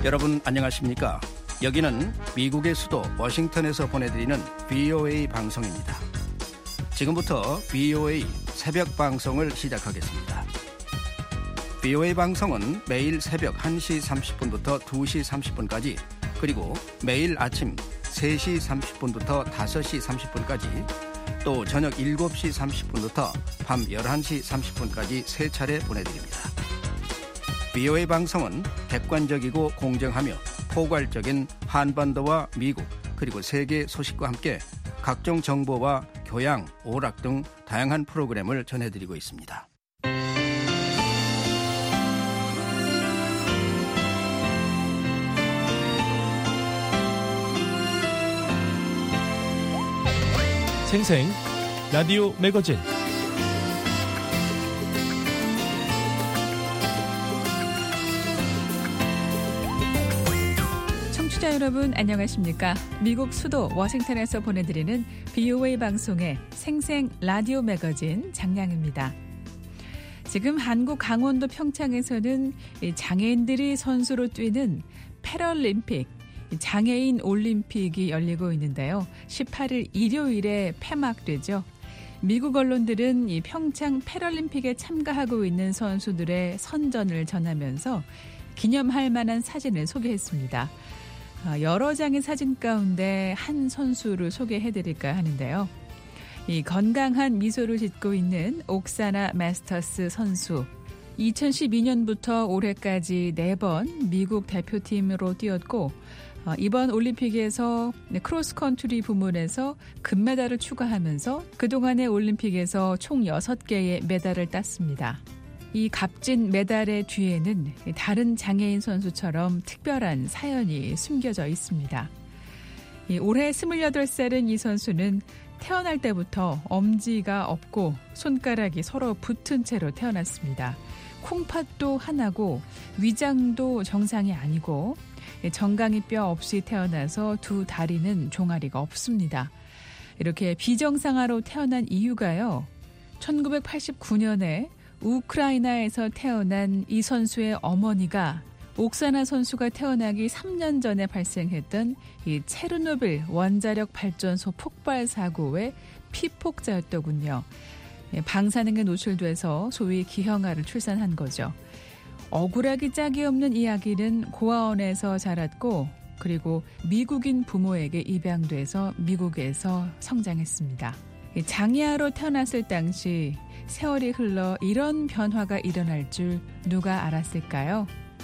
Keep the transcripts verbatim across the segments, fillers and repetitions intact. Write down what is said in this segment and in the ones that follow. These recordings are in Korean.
여러분 안녕하십니까? 여기는 미국의 수도 워싱턴에서 보내드리는 브이오에이 방송입니다. 지금부터 브이오에이 새벽 방송을 시작하겠습니다. 브이오에이 방송은 매일 새벽 한 시 삼십 분부터 두 시 삼십 분까지, 그리고 매일 아침 세 시 삼십 분부터 다섯 시 삼십 분까지, 또 저녁 일곱 시 삼십 분부터 밤 열한 시 삼십 분까지 세 차례 보내드립니다. 브이오에이 방송은 객관적이고 공정하며 포괄적인 한반도와 미국 그리고 세계 소식과 함께 각종 정보와 교양, 오락 등 다양한 프로그램을 전해드리고 있습니다. 생생 라디오 매거진, 청취자 여러분 안녕하십니까? 미국 수도 워싱턴에서 보내드리는 브이오에이 방송의 생생 라디오 매거진 장량입니다. 지금 한국 강원도 평창에서는 장애인들이 선수로 뛰는 패럴림픽, 장애인 올림픽이 열리고 있는데요. 십팔 일 일요일에 폐막되죠. 미국 언론들은 이 평창 패럴림픽에 참가하고 있는 선수들의 선전을 전하면서 기념할 만한 사진을 소개했습니다. 여러 장의 사진 가운데 한 선수를 소개해드릴까 하는데요. 이 건강한 미소를 짓고 있는 옥사나 마스터스 선수. 이천십이 년부터 올해까지 네 번 미국 대표팀으로 뛰었고, 이번 올림픽에서 크로스컨트리 부문에서 금메달을 추가하면서 그동안의 올림픽에서 총 여섯 개의 메달을 땄습니다. 이 값진 메달의 뒤에는 다른 장애인 선수처럼 특별한 사연이 숨겨져 있습니다. 올해 스물여덟 살인 이 선수는 태어날 때부터 엄지가 없고 손가락이 서로 붙은 채로 태어났습니다. 콩팥도 하나고 위장도 정상이 아니고 정강이 뼈 없이 태어나서 두 다리는 종아리가 없습니다. 이렇게 비정상아로 태어난 이유가요, 천구백팔십구 년에 우크라이나에서 태어난 이 선수의 어머니가 옥사나 선수가 태어나기 삼 년 전에 발생했던 이 체르노빌 원자력 발전소 폭발 사고의 피폭자였더군요. 방사능에 노출돼서 소위 기형아를 출산한 거죠. 억울하기 짝이 없는 이 아기는 고아원에서 자랐고, 그리고 미국인 부모에게 입양돼서 미국에서 성장했습니다. 장애아로 태어났을 당시 세월이 흘러 이런 변화가 일어날 줄 누가 알았을까요?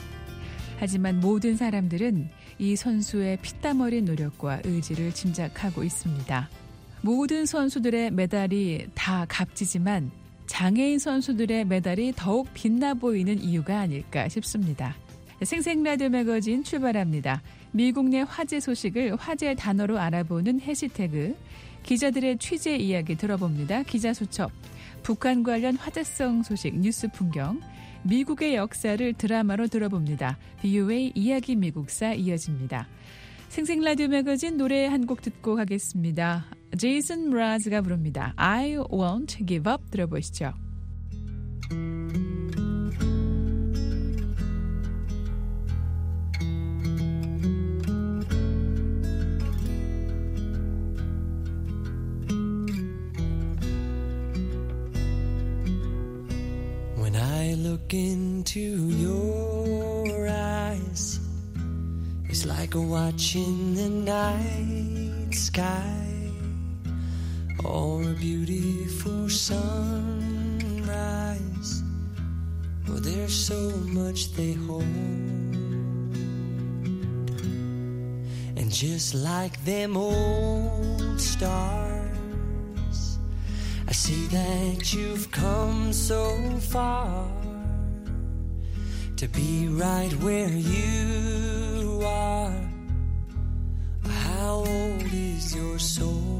하지만 모든 사람들은 이 선수의 피땀 어린 노력과 의지를 짐작하고 있습니다. 모든 선수들의 메달이 다 값지지만 장애인 선수들의 메달이 더욱 빛나 보이는 이유가 아닐까 싶습니다. 생생라디오 매거진 출발합니다. 미국 내 화제 소식을 화제 단어로 알아보는 해시태그, 기자들의 취재 이야기 들어봅니다. 기자수첩, 북한 관련 화제성 소식 뉴스 풍경, 미국의 역사를 드라마로 들어봅니다. 브이오에이 이야기 미국사 이어집니다. 생생라디오 매거진 노래 한 곡 듣고 가겠습니다. 제이슨 브라즈가 부릅니다. I won't give up. 들어보시죠. When I look into your eyes, it's like watching the night sky or a beautiful sunrise. Oh, there's so much they hold, and just like them old stars, I see that you've come so far to be right where you are. How old is your soul?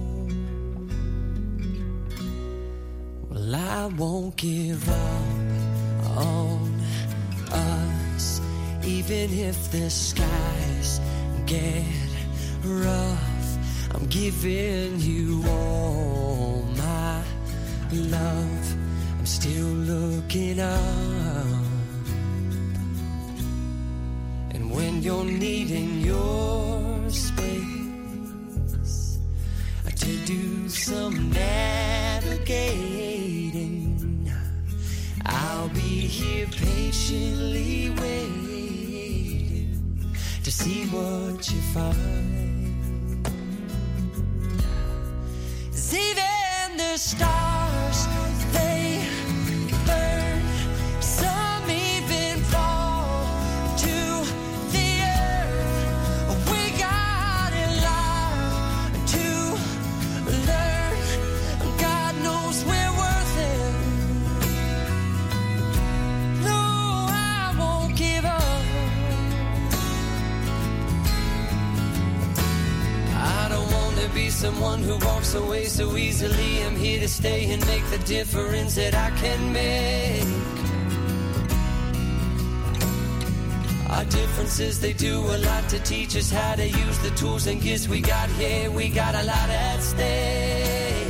Well, I won't give up on us, even if the skies get rough. I'm giving you all my love. I'm still looking up, and when you're needing your space to do some navigating, I'll be here patiently waiting to see what you find. 'Cause even the stars, they burn, some even fall to the earth. We got in life to learn. God knows we're worth it. No, I won't give up. I don't want to be someone who walks away so easily. I'm here to stay and make the difference that I can make. Our differences, they do a lot to teach us how to use the tools and gifts we got here. We got a lot at stake.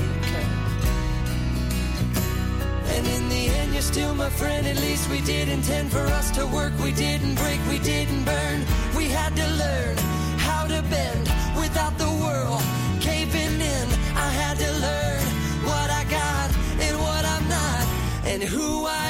And in the end, you're still my friend. At least we did intend for us to work. We didn't break, we didn't burn. We had to learn how to bend without the world caving in. I had to learn what I got and what I'm not and who I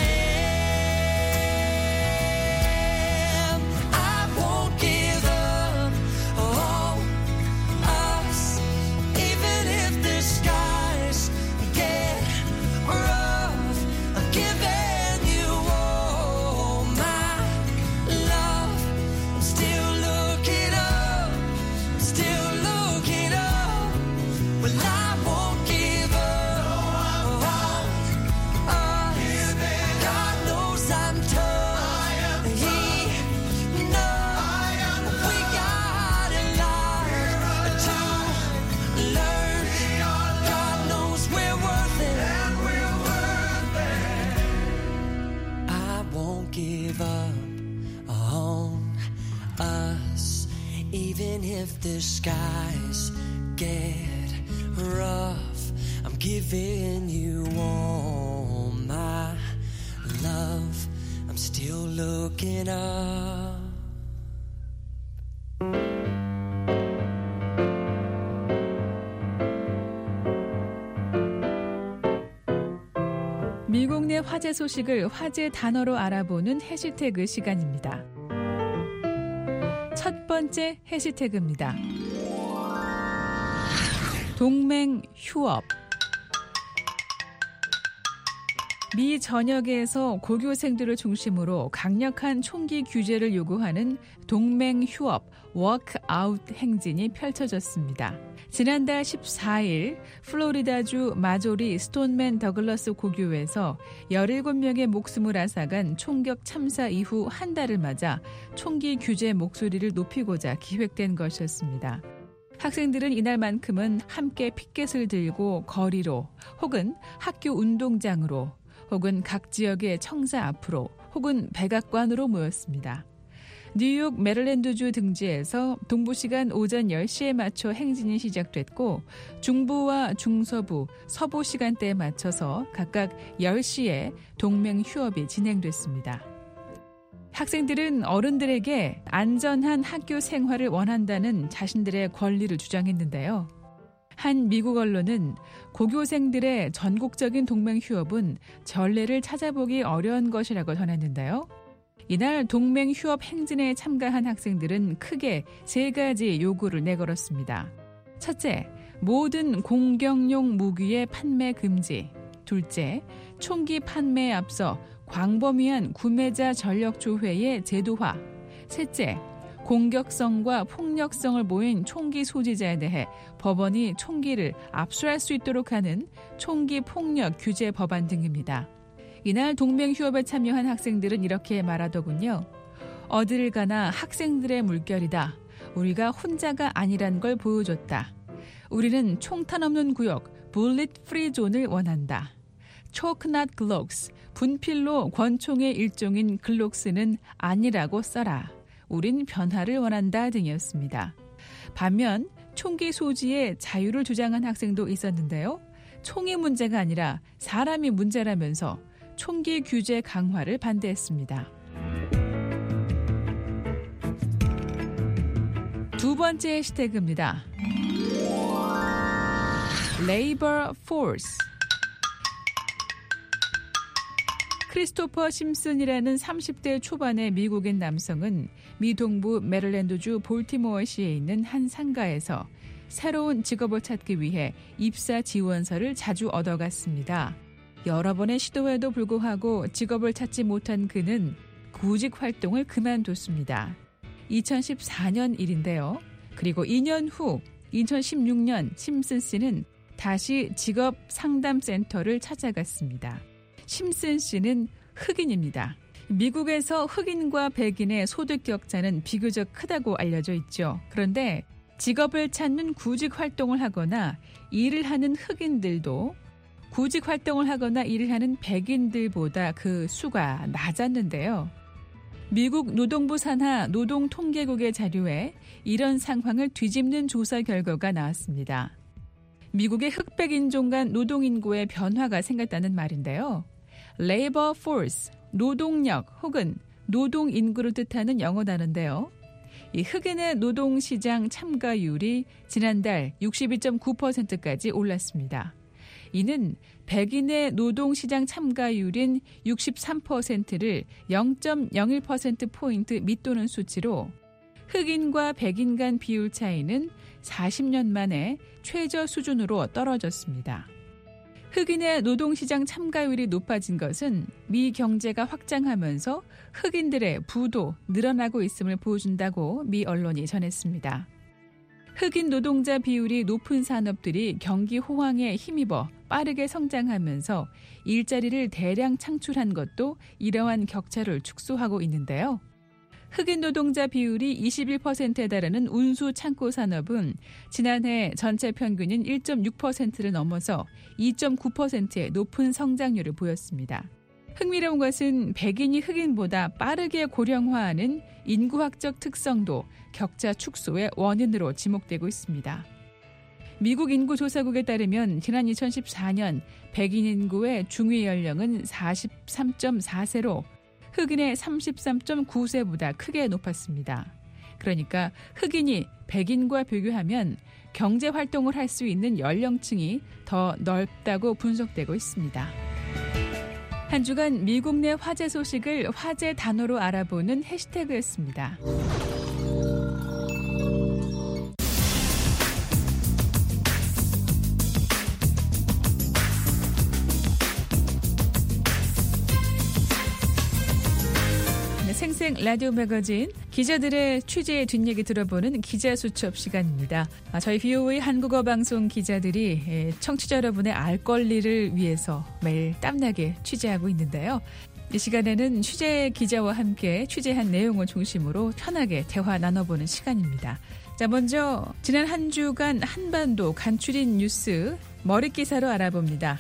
am. I won't give up on us, even if the skies get rough. I'm giving you all my love. I'm still looking up, I'm still looking up. Well, I won't give up on us. God knows I'm tough. He knows we got a lot to learn. God knows we're worth it. I won't give up on us, even if the skies get rough. I'm giving you all my love. I'm still looking up. 미국 내 화제 소식을 화제 단어로 알아보는 해시태그 시간입니다. 첫 번째 해시태그입니다. 동맹 휴업. 미 전역에서 고교생들을 중심으로 강력한 총기 규제를 요구하는 동맹 휴업 워크아웃 행진이 펼쳐졌습니다. 지난달 십사일 플로리다주 마조리 스톤맨 더글러스 고교에서 열일곱 명의 목숨을 앗아간 총격 참사 이후 한 달을 맞아 총기 규제 목소리를 높이고자 기획된 것이었습니다. 학생들은 이날만큼은 함께 피켓을 들고 거리로 혹은 학교 운동장으로 혹은 각 지역의 청사 앞으로 혹은 백악관으로 모였습니다. 뉴욕 메릴랜드주 등지에서 동부시간 오전 열 시에 맞춰 행진이 시작됐고 중부와 중서부, 서부 시간대에 맞춰서 각각 열 시에 동맹 휴업이 진행됐습니다. 학생들은 어른들에게 안전한 학교 생활을 원한다는 자신들의 권리를 주장했는데요. 한 미국 언론은 고교생들의 전국적인 동맹 휴업은 전례를 찾아보기 어려운 것이라고 전했는데요. 이날 동맹 휴업 행진에 참가한 학생들은 크게 세 가지 요구를 내걸었습니다. 첫째, 모든 공격용 무기의 판매 금지. 둘째, 총기 판매에 앞서 광범위한 구매자 전력 조회의 제도화. 셋째, 공격성과 폭력성을 보인 총기 소지자에 대해 법원이 총기를 압수할 수 있도록 하는 총기 폭력 규제 법안 등입니다. 이날 동맹 휴업에 참여한 학생들은 이렇게 말하더군요. 어디를 가나 학생들의 물결이다. 우리가 혼자가 아니란 걸 보여줬다. 우리는 총탄 없는 구역, bullet free 존을 원한다. choke not glocks, 분필로 권총의 일종인 글록스는 아니라고 써라. 우린 변화를 원한다 등이었습니다. 반면 총기 소지의 자유를 주장한 학생도 있었는데요. 총이 문제가 아니라 사람이 문제라면서 총기 규제 강화를 반대했습니다. 두 번째 해시태그입니다. Labor Force. 크리스토퍼 심슨이라는 삼십 대 초반의 미국인 남성은 미 동부 메릴랜드주 볼티모어시에 있는 한 상가에서 새로운 직업을 찾기 위해 입사 지원서를 자주 얻어갔습니다. 여러 번의 시도에도 불구하고 직업을 찾지 못한 그는 구직 활동을 그만뒀습니다. 이천십사 년 일인데요. 그리고 이 년 후 이천십육 년 심슨 씨는 다시 직업 상담센터를 찾아갔습니다. 심슨 씨는 흑인입니다. 미국에서 흑인과 백인의 소득 격차는 비교적 크다고 알려져 있죠. 그런데 직업을 찾는 구직 활동을 하거나 일을 하는 흑인들도 구직 활동을 하거나 일을 하는 백인들보다 그 수가 낮았는데요. 미국 노동부 산하 노동통계국의 자료에 이런 상황을 뒤집는 조사 결과가 나왔습니다. 미국의 흑백 인종 간 노동인구의 변화가 생겼다는 말인데요. Labor Force, 노동력 혹은 노동인구를 뜻하는 영어 단어인데요. 이 흑인의 노동시장 참가율이 지난달 육십이 점 구 퍼센트까지 올랐습니다. 이는 백인의 노동시장 참가율인 육십삼 퍼센트를 영 점 영일 퍼센트포인트 밑도는 수치로 흑인과 백인 간 비율 차이는 사십 년 만에 최저 수준으로 떨어졌습니다. 흑인의 노동시장 참가율이 높아진 것은 미 경제가 확장하면서 흑인들의 부도 늘어나고 있음을 보여준다고 미 언론이 전했습니다. 흑인 노동자 비율이 높은 산업들이 경기 호황에 힘입어 빠르게 성장하면서 일자리를 대량 창출한 것도 이러한 격차를 축소하고 있는데요. 흑인 노동자 비율이 이십일 퍼센트에 달하는 운수 창고 산업은 지난해 전체 평균인 일 점 육 퍼센트를 넘어서 이 점 구 퍼센트의 높은 성장률을 보였습니다. 흥미로운 것은 백인이 흑인보다 빠르게 고령화하는 인구학적 특성도 격차 축소의 원인으로 지목되고 있습니다. 미국 인구조사국에 따르면 지난 이천십사 년 백인 인구의 중위 연령은 사십삼 점 사 세로 흑인의 삼십삼 점 구 세보다 크게 높았습니다. 그러니까 흑인이 백인과 비교하면 경제활동을 할 수 있는 연령층이 더 넓다고 분석되고 있습니다. 한 주간 미국 내 화제 소식을 화제 단어로 알아보는 해시태그였습니다. 생생 라디오 매거진 기자들의 취재의 뒷얘기 들어보는 기자수첩 시간입니다. 저희 비오에이 한국어 방송 기자들이 청취자 여러분의 알 권리를 위해서 매일 땀나게 취재하고 있는데요. 이 시간에는 취재 기자와 함께 취재한 내용을 중심으로 편하게 대화 나눠보는 시간입니다. 자, 먼저 지난 한 주간 한반도 간추린 뉴스 머릿기사로 알아봅니다.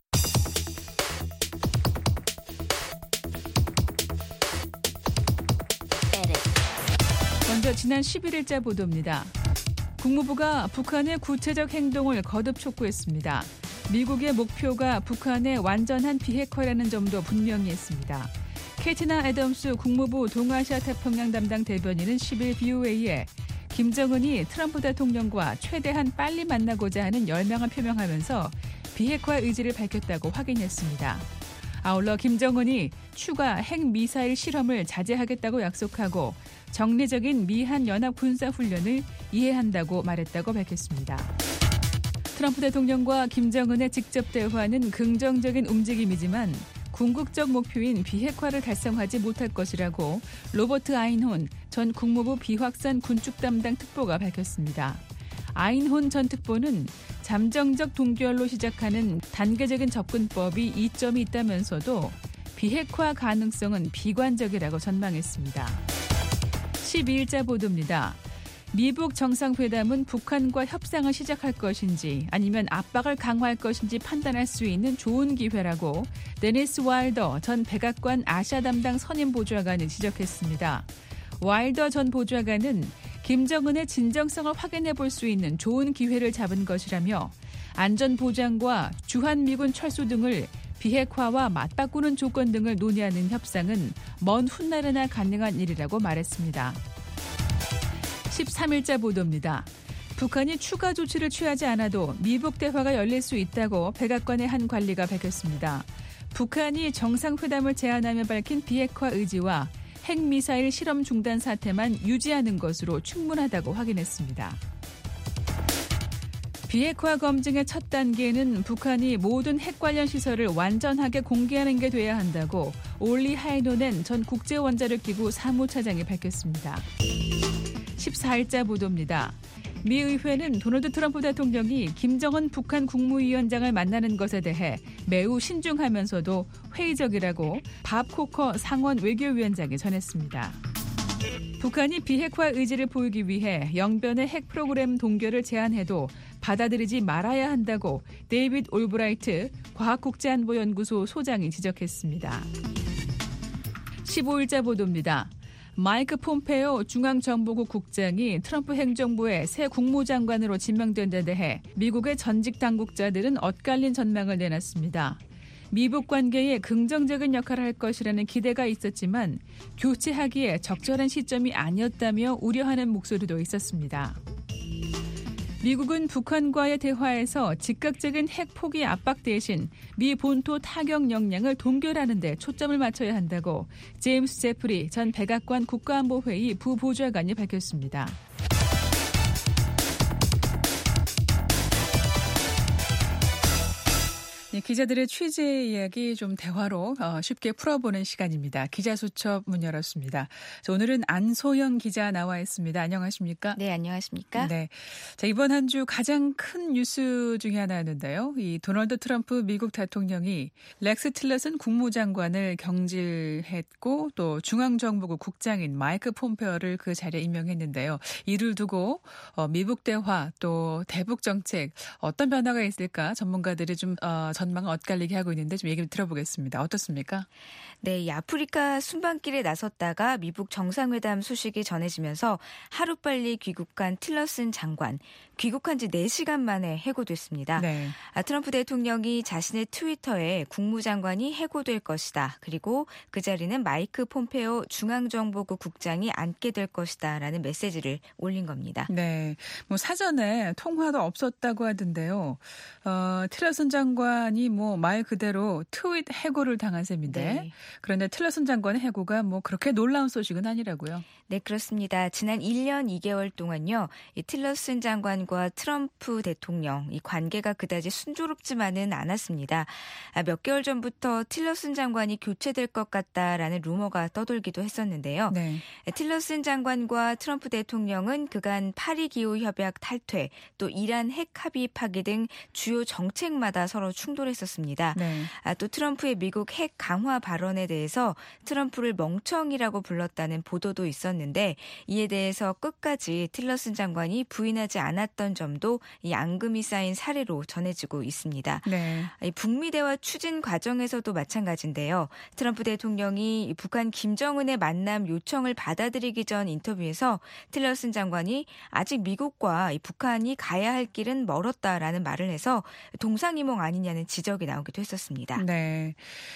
먼저 지난 십일 일자 보도입니다. 국무부가 북한의 구체적 행동을 거듭 촉구했습니다. 미국의 목표가 북한의 완전한 비핵화라는 점도 분명히 했습니다. 캐티나 애덤스 국무부 동아시아 태평양 담당 대변인은 십일 비오에이에 김정은이 트럼프 대통령과 최대한 빨리 만나고자 하는 열망을 표명하면서 비핵화 의지를 밝혔다고 확인했습니다. 아울러 김정은이 추가 핵미사일 실험을 자제하겠다고 약속하고 정례적인 미한 연합 군사훈련을 이해한다고 말했다고 밝혔습니다. 트럼프 대통령과 김정은의 직접 대화는 긍정적인 움직임이지만 궁극적 목표인 비핵화를 달성하지 못할 것이라고 로버트 아인혼 전 국무부 비확산 군축 담당 특보가 밝혔습니다. 아인혼 전 특보는 잠정적 동결로 시작하는 단계적인 접근법이 이점이 있다면서도 비핵화 가능성은 비관적이라고 전망했습니다. 십이 일자 보도입니다. 미북 정상회담은 북한과 협상을 시작할 것인지 아니면 압박을 강화할 것인지 판단할 수 있는 좋은 기회라고 데니스 와일더 전 백악관 아시아 담당 선임 보좌관이 지적했습니다. 와일더 전 보좌관은 김정은의 진정성을 확인해 볼 수 있는 좋은 기회를 잡은 것이라며 안전보장과 주한미군 철수 등을 비핵화와 맞바꾸는 조건 등을 논의하는 협상은 먼 훗날에나 가능한 일이라고 말했습니다. 십삼 일자 보도입니다. 북한이 추가 조치를 취하지 않아도 미북 대화가 열릴 수 있다고 백악관의 한 관리가 밝혔습니다. 북한이 정상회담을 제안하며 밝힌 비핵화 의지와 핵미사일 실험 중단 사태만 유지하는 것으로 충분하다고 확인했습니다. 비핵화 검증의 첫 단계는 북한이 모든 핵 관련 시설을 완전하게 공개하는 게 돼야 한다고 올리 하이노넨 전 국제원자력기구 사무차장이 밝혔습니다. 십사 일자 보도입니다. 미 의회는 도널드 트럼프 대통령이 김정은 북한 국무위원장을 만나는 것에 대해 매우 신중하면서도 회의적이라고 밥 코커 상원 외교위원장이 전했습니다. 북한이 비핵화 의지를 보이기 위해 영변의 핵 프로그램 동결을 제안해도 받아들이지 말아야 한다고 데이비드 올브라이트 과학국제안보연구소 소장이 지적했습니다. 십오 일자 보도입니다. 마이크 폼페오 중앙정보국 국장이 트럼프 행정부의 새 국무장관으로 지명된 데 대해 미국의 전직 당국자들은 엇갈린 전망을 내놨습니다. 미북 관계에 긍정적인 역할을 할 것이라는 기대가 있었지만 교체하기에 적절한 시점이 아니었다며 우려하는 목소리도 있었습니다. 미국은 북한과의 대화에서 즉각적인 핵 포기 압박 대신 미 본토 타격 역량을 동결하는 데 초점을 맞춰야 한다고 제임스 제프리 전 백악관 국가안보회의 부보좌관이 밝혔습니다. 기자들의 취재 이야기 좀 대화로 쉽게 풀어보는 시간입니다. 기자수첩 문 열었습니다. 오늘은 안소영 기자 나와 있습니다. 안녕하십니까? 네, 안녕하십니까? 네. 자, 이번 한 주 가장 큰 뉴스 중에 하나였는데요. 이 도널드 트럼프 미국 대통령이 렉스 틸러슨 국무장관을 경질했고 또 중앙정보국 국장인 마이크 폼페오를 그 자리에 임명했는데요. 이를 두고 미북 대화 또 대북 정책 어떤 변화가 있을까 전문가들이 좀 어, 전망을 엇갈리게 하고 있는데 좀 얘기를 들어보겠습니다. 어떻습니까? 네, 이 아프리카 순방길에 나섰다가 미북 정상회담 소식이 전해지면서 하루빨리 귀국한 틸러슨 장관, 귀국한 지 네 시간 만에 해고됐습니다. 네. 아, 트럼프 대통령이 자신의 트위터에 국무장관이 해고될 것이다. 그리고 그 자리는 마이크 폼페오 중앙정보국 국장이 앉게 될 것이다. 라는 메시지를 올린 겁니다. 네, 뭐 사전에 통화도 없었다고 하던데요. 어, 틸러슨 장관이 뭐 말 그대로 트윗 해고를 당한 셈인데 네. 그런데 틸러슨 장관의 해고가 뭐 그렇게 놀라운 소식은 아니라고요. 네, 그렇습니다. 지난 일 년 이 개월 동안요. 이 틸러슨 장관과 트럼프 대통령 이 관계가 그다지 순조롭지만은 않았습니다. 아, 몇 개월 전부터 틸러슨 장관이 교체될 것 같다라는 루머가 떠돌기도 했었는데요. 네. 틸러슨 장관과 트럼프 대통령은 그간 파리 기후 협약 탈퇴, 또 이란 핵 합의 파기 등 주요 정책마다 서로 충돌했었습니다. 네. 아, 또 트럼프의 미국 핵 강화 발언에 대해서 트럼프를 멍청이라고 불렀다는 보도도 있었는데 이에 대해서 끝까지 틸러슨 장관이 부인하지 않았던 점도 이 앙금이 쌓인 사례로 전해지고 있습니다. 네. 이 북미 대화 추진 과정에서도 마찬가지인데요. 트럼프 대통령이 북한 김정은의 만남 요청을 받아들이기 전 인터뷰에서 틸러슨 장관이 아직 미국과 이 북한이 가야 할 길은 멀었다라는 말을 해서 동상이몽 아니냐는 지적이 나오기도 했었습니다. 네,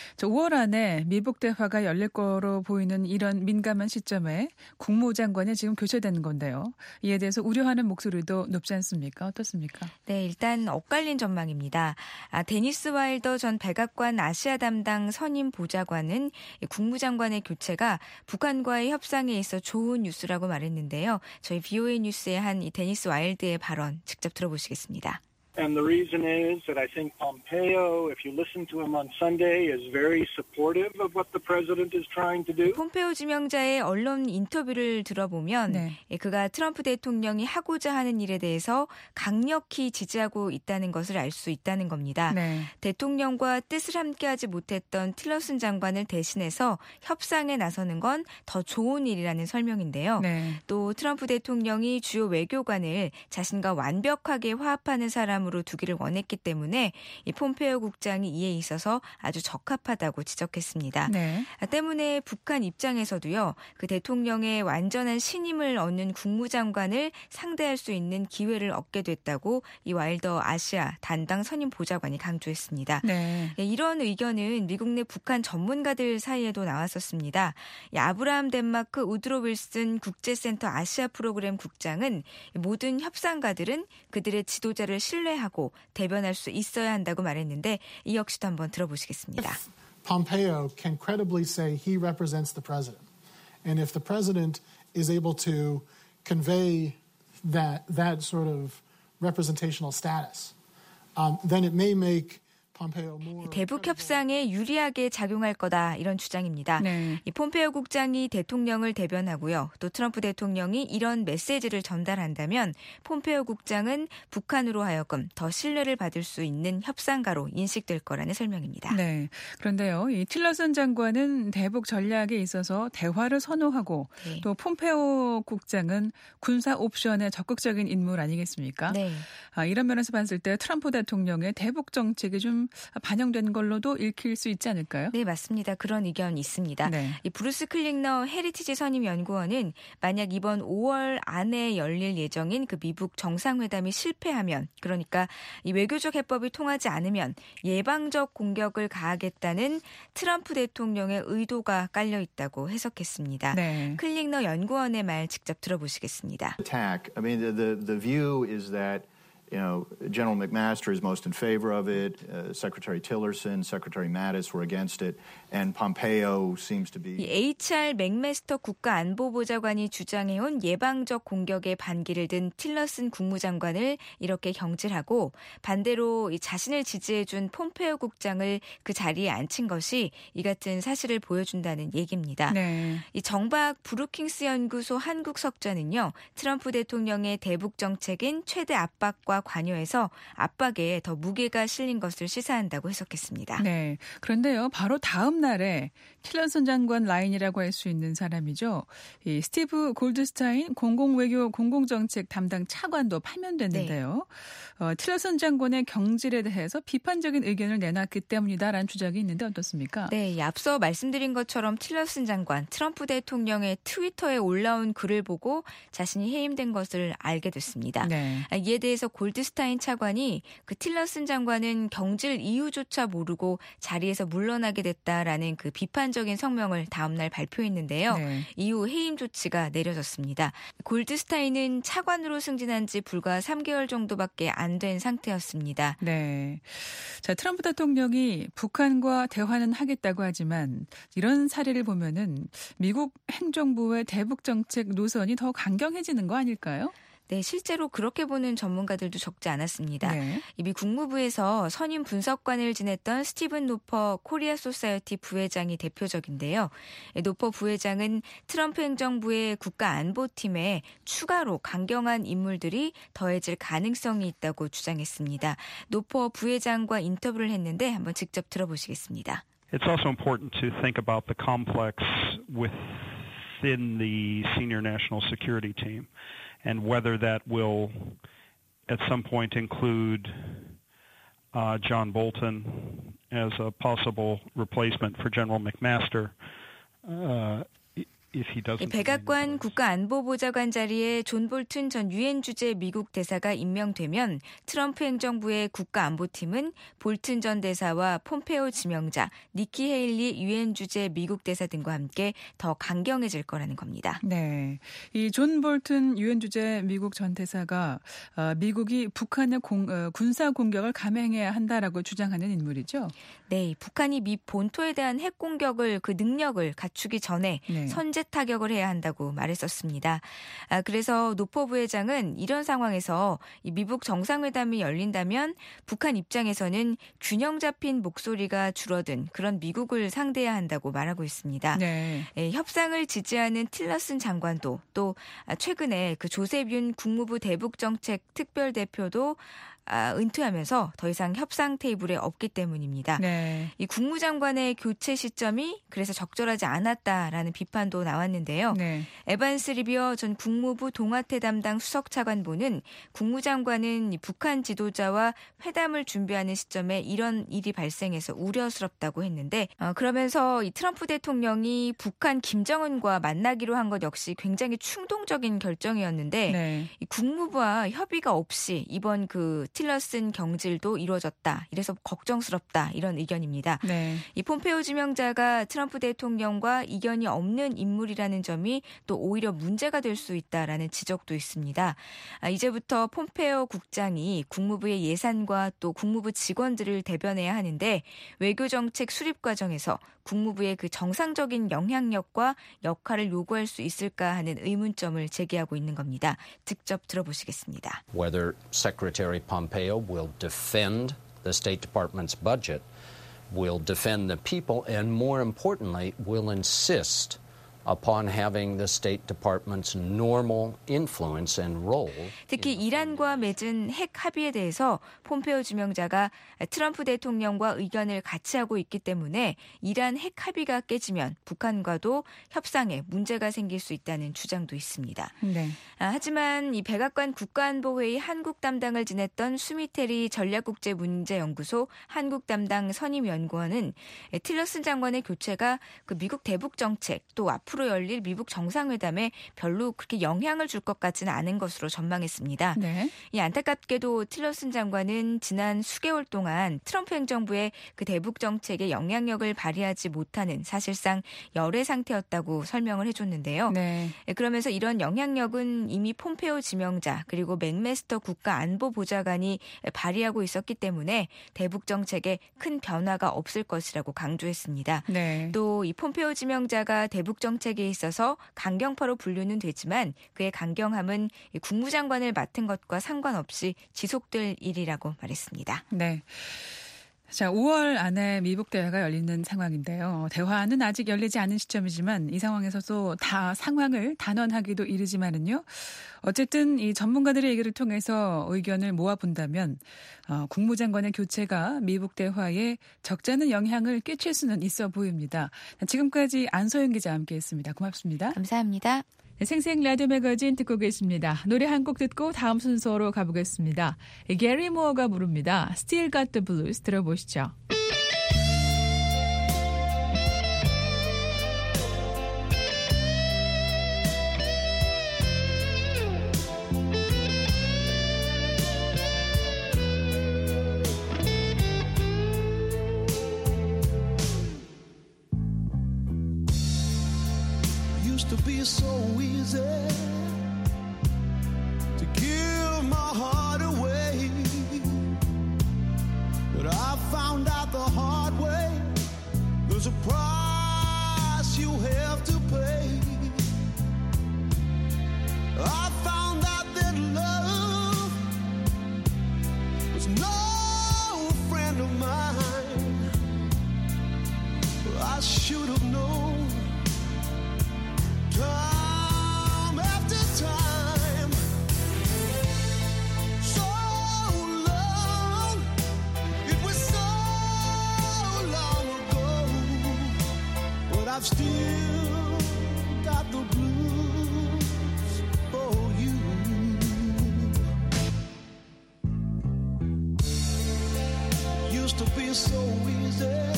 오월 안에 미북 대화가 열릴 거로 보이는 이런 민감한 시점에 국무장관이 지금 교체되는 건데요. 이에 대해서 우려하는 목소리도 높지 않습니까? 어떻습니까? 네, 일단 엇갈린 전망입니다. 아, 데니스 와일더 전 백악관 아시아 담당 선임 보좌관은 국무장관의 교체가 북한과의 협상에 있어 좋은 뉴스라고 말했는데요. 저희 비오에이 뉴스의 한 이 데니스 와일드의 발언 직접 들어보시겠습니다. And the reason is that I think Pompeo, if you listen to him on Sunday, is very supportive of what the president is trying to do. 폼페오 지명자의 언론 인터뷰를 들어보면 네. 그가 트럼프 대통령이 하고자 하는 일에 대해서 강력히 지지하고 있다는 것을 알 수 있다는 겁니다. 네. 대통령과 뜻을 함께하지 못했던 틸러슨 장관을 대신해서 협상에 나서는 건 더 좋은 일이라는 설명인데요. 네. 또 트럼프 대통령이 주요 외교관을 자신과 완벽하게 화합하는 사람 대담으로 두기를 원했기 때문에 이 폼페이오 국장이 이에 있어서 아주 적합하다고 지적했습니다. 네. 때문에 북한 입장에서도요. 그 대통령의 완전한 신임을 얻는 국무장관을 상대할 수 있는 기회를 얻게 됐다고 이 와일더 아시아 담당 선임 보좌관이 강조했습니다. 네. 이런 의견은 미국 내 북한 전문가들 사이에도 나왔었습니다. 아브라함 덴마크 우드로 윌슨 국제센터 아시아 프로그램 국장은 모든 협상가들은 그들의 지도자를 신뢰하고 대변할 수 있어야 한다고 말했는데 이 역시도 한번 들어보시겠습니다. Pompeo can credibly say he represents the president. And if the president is able to convey that that sort of representational status, um, then it may make 대북 협상에 유리하게 작용할 거다 이런 주장입니다. 네. 이 폼페이오 국장이 대통령을 대변하고요. 또 트럼프 대통령이 이런 메시지를 전달한다면 폼페이오 국장은 북한으로 하여금 더 신뢰를 받을 수 있는 협상가로 인식될 거라는 설명입니다. 네. 그런데요. 이 틸러슨 장관은 대북 전략에 있어서 대화를 선호하고 네. 또 폼페이오 국장은 군사 옵션에 적극적인 인물 아니겠습니까? 네. 아, 이런 면에서 봤을 때 트럼프 대통령의 대북 정책이 좀 반영된 걸로도 읽힐 수 있지 않을까요? 네, 맞습니다. 그런 의견이 있습니다. 네. 이 브루스 클링너 헤리티지 선임 연구원은 만약 이번 오월 안에 열릴 예정인 그 미국 정상회담이 실패하면, 그러니까 이 외교적 해법이 통하지 않으면 예방적 공격을 가하겠다는 트럼프 대통령의 의도가 깔려 있다고 해석했습니다. 네. 클링너 연구원의 말 직접 들어보시겠습니다. Attack. I mean, the the, the view is that. You know, General McMaster is most in favor of it. Uh, Secretary Tillerson, Secretary Mattis were against it, and Pompeo seems to be. 이 에이치알 맥메스터 국가안보보좌관이 주장해온 예방적 공격에 반기를 든 틸러슨 국무장관을 이렇게 경질하고 반대로 이 자신을 지지해준 폼페이오 국장을 그 자리에 앉힌 것이 이 같은 사실을 보여준다는 얘기입니다. 네. 이 정박 브루킹스 연구소 한국 석좌는요, 트럼프 대통령의 대북 정책인 최대 압박과 관여해서 압박에 더 무게가 실린 것을 시사한다고 해석했습니다. 네. 그런데요, 바로 다음 날에 틸러슨 장관 라인이라고 할 수 있는 사람이죠. 이 스티브 골드스타인 공공외교 공공정책 담당 차관도 파면됐는데요. 네. 어, 틸러슨 장관의 경질에 대해서 비판적인 의견을 내놨기 때문이다라는 주장이 있는데 어떻습니까? 네, 앞서 말씀드린 것처럼 틸러슨 장관, 트럼프 대통령의 트위터에 올라온 글을 보고 자신이 해임된 것을 알게 됐습니다. 네. 이에 대해서 골드스타인 차관이 그 틸러슨 장관은 경질 이유조차 모르고 자리에서 물러나게 됐다라는 그 비판적인 성명을 다음 날 발표했는데요. 네. 이후 해임 조치가 내려졌습니다. 골드스타인은 차관으로 승진한 지 불과 삼 개월 정도밖에 안 된 상태였습니다. 네. 자, 트럼프 대통령이 북한과 대화는 하겠다고 하지만 이런 사례를 보면은 미국 행정부의 대북 정책 노선이 더 강경해지는 거 아닐까요? 네, 실제로 그렇게 보는 전문가들도 적지 않았습니다. 네. 미 국무부에서 선임 분석관을 지냈던 스티븐 노퍼 코리아 소사이어티 부회장이 대표적인데요. 노퍼 부회장은 트럼프 행정부의 국가안보팀에 추가로 강경한 인물들이 더해질 가능성이 있다고 주장했습니다. 노퍼 부회장과 인터뷰를 했는데 한번 직접 들어보시겠습니다. It's also important to think about the complex within the senior national security team. And whether that will at some point include uh, John Bolton as a possible replacement for General McMaster. Uh, 백악관 국가안보보좌관 자리에 존 볼튼 전 유엔 주재 미국 대사가 임명되면 트럼프 행정부의 국가안보팀은 볼튼 전 대사와 폼페이오 지명자, 니키 헤일리 유엔 주재 미국 대사 등과 함께 더 강경해질 거라는 겁니다. 네, 이 존 볼튼 유엔 주재 미국 전 대사가 미국이 북한의 공, 군사 공격을 감행해야 한다라고 주장하는 인물이죠. 네, 북한이 미 본토에 대한 핵 공격을 그 능력을 갖추기 전에 네. 선제 타격을 해야 한다고 말했었습니다. 아, 그래서 노퍼 부회장은 이런 상황에서 이 미국 정상회담이 열린다면 북한 입장에서는 균형 잡힌 목소리가 줄어든 그런 미국을 상대해야 한다고 말하고 있습니다. 네. 예, 협상을 지지하는 틸러슨 장관도 또 최근에 그 조셉 윤 국무부 대북정책 특별대표도 아, 은퇴하면서 더 이상 협상 테이블에 없기 때문입니다. 네. 이 국무장관의 교체 시점이 그래서 적절하지 않았다라는 비판도 나왔는데요. 네. 에반스 리비어 전 국무부 동아태 담당 수석차관보는 국무장관은 북한 지도자와 회담을 준비하는 시점에 이런 일이 발생해서 우려스럽다고 했는데 어, 그러면서 이 트럼프 대통령이 북한 김정은과 만나기로 한 것 역시 굉장히 충동적인 결정이었는데 네. 이 국무부와 협의가 없이 이번 그 틸러슨 경질도 이루어졌다. 이래서 걱정스럽다. 이런 의견입니다. 네. 이 폼페오 지명자가 트럼프 대통령과 이견이 없는 인물이라는 점이 또 오히려 문제가 될 수 있다라는 지적도 있습니다. 아, 이제부터 폼페오 국장이 국무부의 예산과 또 국무부 직원들을 대변해야 하는데 외교정책 수립 과정에서 국무부의 그 정상적인 영향력과 역할을 요구할 수 있을까 하는 의문점을 제기하고 있는 겁니다. 직접 들어보시겠습니다. Whether Secretary Pompeo will defend the State Department's budget, will defend the people, and more importantly, will insist upon having the State Department's normal influence and role. 특히 이란과 맺은 핵 합의에 대해서 폼페오 지명자가 트럼프 대통령과 의견을 같이 하고 있기 때문에 이란 핵 합의가 깨지면 북한과도 협상에 문제가 생길 수 있다는 주장도 있습니다. 네. 아, 하지만 이 백악관 국가안보회의 한국 담당을 지냈던 수미테리 전략국제문제연구소 한국 담당 선임연구원은 틸러슨 장관의 교체가 그 미국 대북 정책 또 앞으로 열릴 미국 정상회담에 별로 그렇게 영향을 줄 것 같지는 않은 것으로 전망했습니다. 네. 이 안타깝게도 틸러슨 장관은 지난 수개월 동안 트럼프 행정부의 그 대북 정책에 영향력을 발휘하지 못하는 사실상 열애 상태였다고 설명을 해줬는데요. 네. 그러면서 이런 영향력은 이미 폼페오 지명자 그리고 맥메스터 국가안보보좌관이 발휘하고 있었기 때문에 대북 정책에 큰 변화가 없을 것이라고 강조했습니다. 네. 또 이 폼페오 지명자가 대북 정책에 있어서 강경파로 분류는 되지만 그의 강경함은 국무장관을 맡은 것과 상관없이 지속될 일이라고 말했습니다. 네. 자, 오월 안에 미국 대화가 열리는 상황인데요. 대화는 아직 열리지 않은 시점이지만 이 상황에서도 다 상황을 단언하기도 이르지만은요. 어쨌든 이 전문가들의 얘기를 통해서 의견을 모아본다면 어, 국무장관의 교체가 미국 대화에 적잖은 영향을 끼칠 수는 있어 보입니다. 지금까지 안소영 기자와 함께했습니다. 고맙습니다. 감사합니다. 생생 라디오 매거진 듣고 계십니다. 노래 한 곡 듣고 다음 순서로 가보겠습니다. 게리 무어가 부릅니다. Still Got the Blues 들어보시죠. To be so easy to give my heart away, but I found out the hard way there's a price you have to pay. I found out that love was no friend of mine. I should have known time after time, so long, it was so long ago, but I've still got the blues for you. Used to be so easy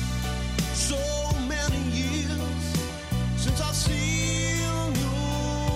since I've seen your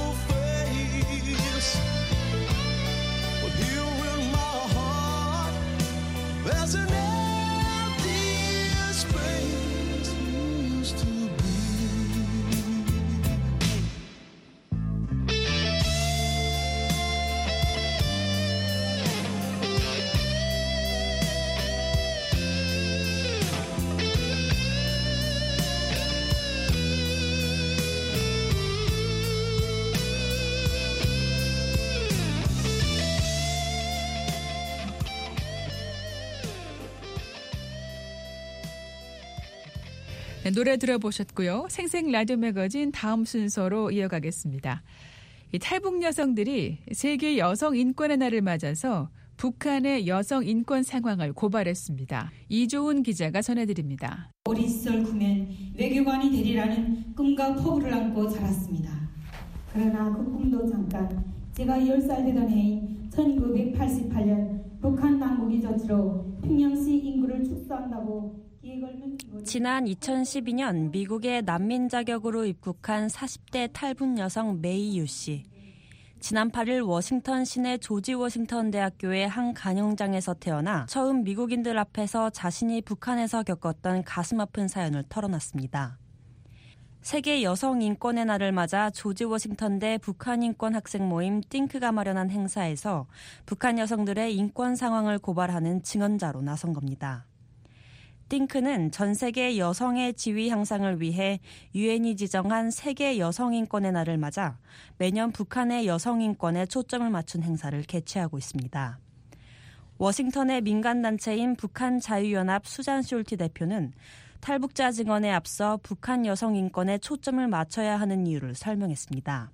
네, 노래 들어보셨고요. 생생 라디오 매거진 다음 순서로 이어가겠습니다. 이 탈북 여성들이 세계 여성 인권의 날을 맞아서 북한의 여성 인권 상황을 고발했습니다. 이조은 기자가 전해드립니다. 어린 시절 구면 외교관이 되리라는 꿈과 포부를 안고 자랐습니다. 그러나 그 꿈도 잠깐 제가 열 살 되던 해인 천구백팔십팔 년 북한 당국이 조치로 평양시 인구를 축소한다고 기획을 펼치고 지난 이천십이 년 미국의 난민 자격으로 입국한 사십 대 탈북 여성 메이 유 씨. 지난 팔 일 워싱턴 시내 조지 워싱턴 대학교의 한 간영장에서 태어나 처음 미국인들 앞에서 자신이 북한에서 겪었던 가슴 아픈 사연을 털어놨습니다. 세계 여성 인권의 날을 맞아 조지 워싱턴대 북한 인권 학생 모임 띵크가 마련한 행사에서 북한 여성들의 인권 상황을 고발하는 증언자로 나선 겁니다. 띵크는 전 세계 여성의 지위 향상을 위해 유엔이 지정한 세계 여성 인권의 날을 맞아 매년 북한의 여성 인권에 초점을 맞춘 행사를 개최하고 있습니다. 워싱턴의 민간단체인 북한자유연합 수잔 숄티 대표는 탈북자 증언에 앞서 북한 여성 인권에 초점을 맞춰야 하는 이유를 설명했습니다.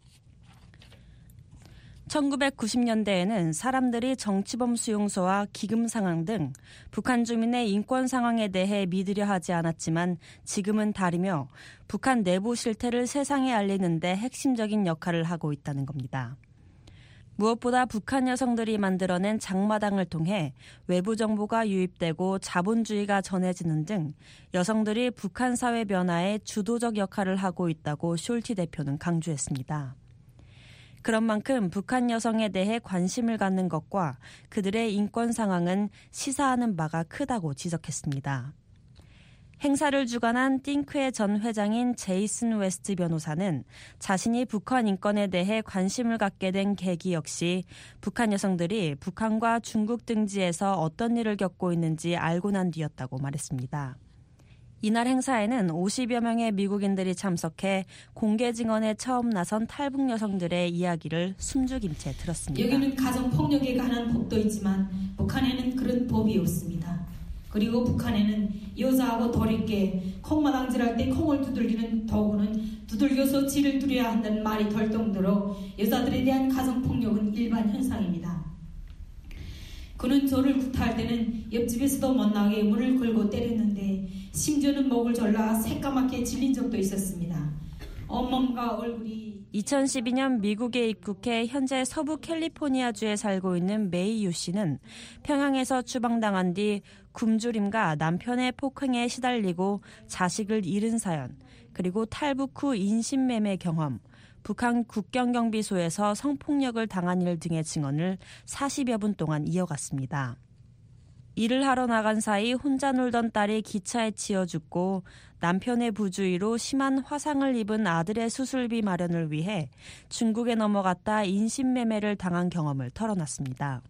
천구백구십 년대에는 사람들이 정치범 수용소와 기금 상황 등 북한 주민의 인권 상황에 대해 믿으려 하지 않았지만 지금은 다르며 북한 내부 실태를 세상에 알리는 데 핵심적인 역할을 하고 있다는 겁니다. 무엇보다 북한 여성들이 만들어낸 장마당을 통해 외부 정보가 유입되고 자본주의가 전해지는 등 여성들이 북한 사회 변화에 주도적 역할을 하고 있다고 숄티 대표는 강조했습니다. 그런 만큼 북한 여성에 대해 관심을 갖는 것과 그들의 인권 상황은 시사하는 바가 크다고 지적했습니다. 행사를 주관한 띵크의 전 회장인 제이슨 웨스트 변호사는 자신이 북한 인권에 대해 관심을 갖게 된 계기 역시 북한 여성들이 북한과 중국 등지에서 어떤 일을 겪고 있는지 알고 난 뒤였다고 말했습니다. 이날 행사에는 오십여 명의 미국인들이 참석해 공개 증언에 처음 나선 탈북 여성들의 이야기를 숨죽임채 들었습니다. 여기는 가정폭력에 관한 법도 있지만 북한에는 그런 법이 없습니다. 그리고 북한에는 여자하고 도리께 콩마당질할 때 콩을 두들기는 도구는 두들겨서 쥐를 두려야 한다는 말이 덜 정도로 여자들에 대한 가정폭력은 일반 현상입니다. 그는 저를 구타할 때는 옆집에서도 못 나가게 문을 걸고 때렸는데 심지어는 목을 졸라 새까맣게 질린 적도 있었습니다. 온몸과 얼굴이 이천십이 년 미국에 입국해 현재 서부 캘리포니아주에 살고 있는 메이 유 씨는 평양에서 추방당한 뒤 굶주림과 남편의 폭행에 시달리고 자식을 잃은 사연, 그리고 탈북 후 인신매매 경험, 북한 국경경비소에서 성폭력을 당한 일 등의 증언을 사십여 분 동안 이어갔습니다. 일을 하러 나간 사이 혼자 놀던 딸이 기차에 치여 죽고 남편의 부주의로 심한 화상을 입은 아들의 수술비 마련을 위해 중국에 넘어갔다 인신매매를 당한 경험을 털어놨습니다.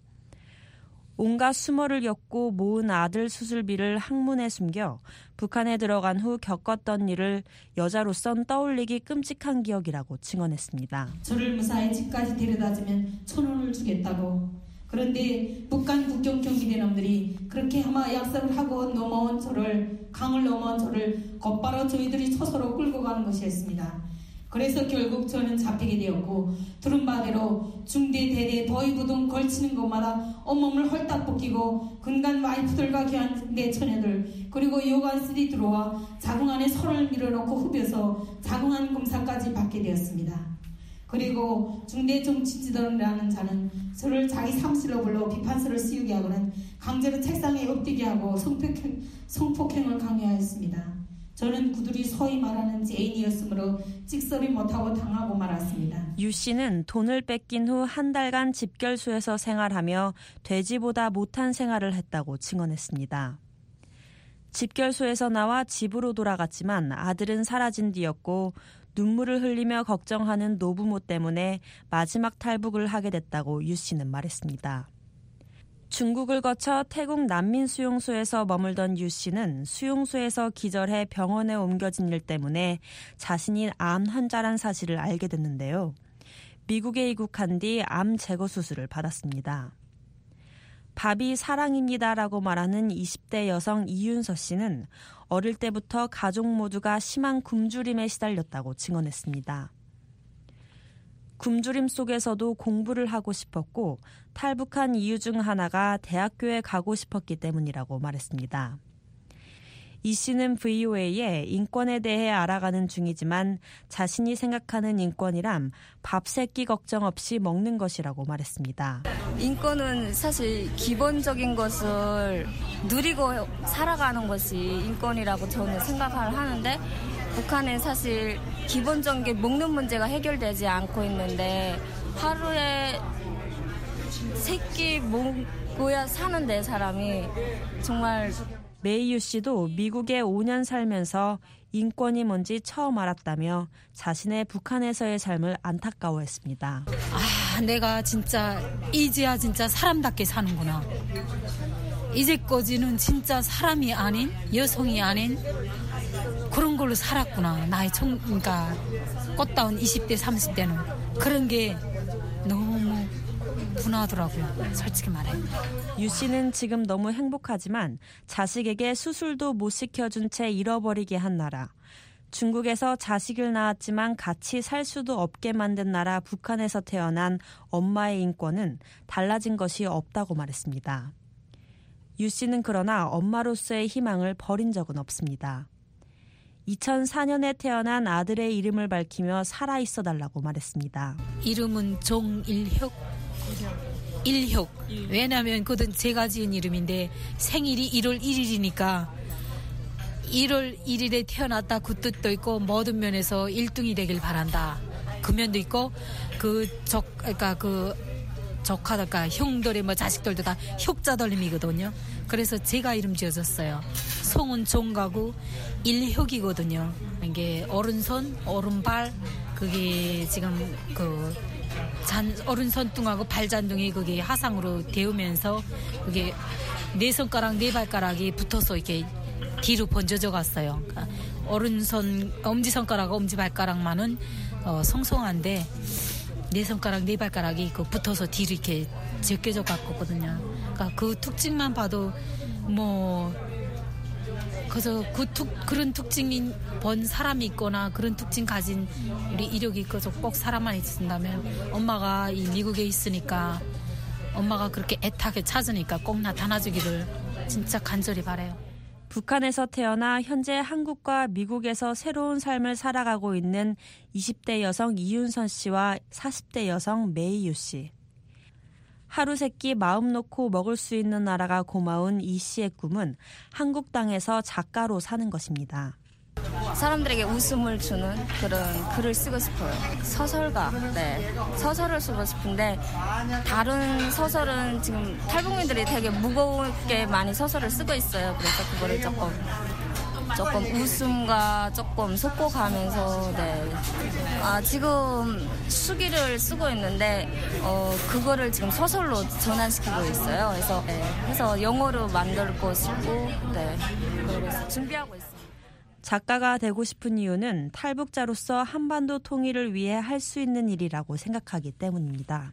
온갖 수모를 겪고 모은 아들 수술비를 항문에 숨겨 북한에 들어간 후 겪었던 일을 여자로선 떠올리기 끔찍한 기억이라고 증언했습니다. 저를 무사히 집까지 데려다주면 천 원을 주겠다고. 그런데 북한 국경 경비대 놈들이 그렇게 아마 약속을 하고 넘어온 저를 강을 넘어온 저를 곧바로 저희들이 초소로 끌고 가는 것이었습니다. 그래서 결국 저는 잡히게 되었고 들은 바대로 중대 대대 더위부둥 걸치는 곳마다 온몸을 헐딱 벗기고 근간 와이프들과 교환대 처녀들 그리고 여관들이 들어와 자궁 안에 손을 밀어넣고 후벼서 자궁안 검사까지 받게 되었습니다. 그리고 중대 정치지도라는 자는 저를 자기 사무실로 불러 비판서를 씌우게 하고는 강제로 책상에 엎드게 하고 성폭행, 성폭행을 강요하였습니다. 저는 그들이 소위 말하는 죄인이었으므로 찍소리 못하고 당하고 말았습니다. 유 씨는 돈을 뺏긴 후 한 달간 집결소에서 생활하며 돼지보다 못한 생활을 했다고 증언했습니다. 집결소에서 나와 집으로 돌아갔지만 아들은 사라진 뒤였고 눈물을 흘리며 걱정하는 노부모 때문에 마지막 탈북을 하게 됐다고 유 씨는 말했습니다. 중국을 거쳐 태국 난민 수용소에서 머물던 유 씨는 수용소에서 기절해 병원에 옮겨진 일 때문에 자신이 암 환자란 사실을 알게 됐는데요. 미국에 입국한 뒤 암 제거 수술을 받았습니다. 밥이 사랑입니다라고 말하는 이십 대 여성 이윤서 씨는 어릴 때부터 가족 모두가 심한 굶주림에 시달렸다고 증언했습니다. 굶주림 속에서도 공부를 하고 싶었고 탈북한 이유 중 하나가 대학교에 가고 싶었기 때문이라고 말했습니다. 이 씨는 브이오에이에 인권에 대해 알아가는 중이지만 자신이 생각하는 인권이란 밥 세 끼 걱정 없이 먹는 것이라고 말했습니다. 인권은 사실 기본적인 것을 누리고 살아가는 것이 인권이라고 저는 생각을 하는데 북한은 사실 기본적인 게 먹는 문제가 해결되지 않고 있는데 하루에 세 끼 먹어야 사는데 사람이 정말 메이유 씨도 미국에 오 년 살면서 인권이 뭔지 처음 알았다며 자신의 북한에서의 삶을 안타까워했습니다. 아, 내가 진짜 이제야 진짜 사람답게 사는구나. 이제까지는 진짜 사람이 아닌 여성이 아닌 그런 걸로 살았구나. 나의 청, 그러니까 꽃다운 이십 대, 삼십 대는 그런 게 너무 분하더라고요. 솔직히 말해. 유 씨는 지금 너무 행복하지만 자식에게 수술도 못 시켜준 채 잃어버리게 한 나라. 중국에서 자식을 낳았지만 같이 살 수도 없게 만든 나라 북한에서 태어난 엄마의 인권은 달라진 것이 없다고 말했습니다. 유 씨는 그러나 엄마로서의 희망을 버린 적은 없습니다. 이천사 년에 태어난 아들의 이름을 밝히며 살아있어 달라고 말했습니다. 이름은 종일혁. 일혁. 왜냐하면 그건 제가 지은 이름인데 생일이 일월 일일이니까 일월 일일에 태어났다 그 뜻도 있고 모든 면에서 일 등이 되길 바란다. 그 면도 있고 그 적 그러니까 그 조카들과 형들의 뭐 자식들도 다 혁자들님이거든요. 그래서 제가 이름 지어줬어요. 성은 종가고 일혁이거든요. 이게 오른손, 오른발 그게 지금 그 잔, 오른손등하고 발잔둥이 그게 하상으로 데우면서 그게 네 손가락 네 발가락이 붙어서 이렇게 뒤로 번져져 갔어요. 그러니까 오른손 엄지손가락 엄지발가락만은 어, 성성한데 네 손가락 네 발가락이 그 붙어서 뒤로 이렇게 제껴져 갔거든요. 그러니까 그 특징만 봐도 뭐 그래서 그 특, 그런 특징인 본 사람이 있거나 그런 특징 가진 우리 이력이 있어서 꼭 사람만 있는다면 엄마가 이 미국에 있으니까 엄마가 그렇게 애타게 찾으니까 꼭 나타나주기를 진짜 간절히 바라요. 북한에서 태어나 현재 한국과 미국에서 새로운 삶을 살아가고 있는 이십 대 여성 이윤선 씨와 사십 대 여성 메이유 씨. 하루 세 끼 마음 놓고 먹을 수 있는 나라가 고마운 이 씨의 꿈은 한국 땅에서 작가로 사는 것입니다. 사람들에게 웃음을 주는 그런 글을 쓰고 싶어요. 서설가, 네. 서설을 쓰고 싶은데 다른 서설은 지금 탈북민들이 되게 무겁게 많이 서설을 쓰고 있어요. 그래서 그거를 조금 조금 웃음과 조금 섞어가면서 네. 아, 지금 수기를 쓰고 있는데 어, 그거를 지금 서설로 전환시키고 있어요. 그래서 네. 해서 영어로 만들고 싶고 네. 그래서 준비하고 있습니다. 작가가 되고 싶은 이유는 탈북자로서 한반도 통일을 위해 할 수 있는 일이라고 생각하기 때문입니다.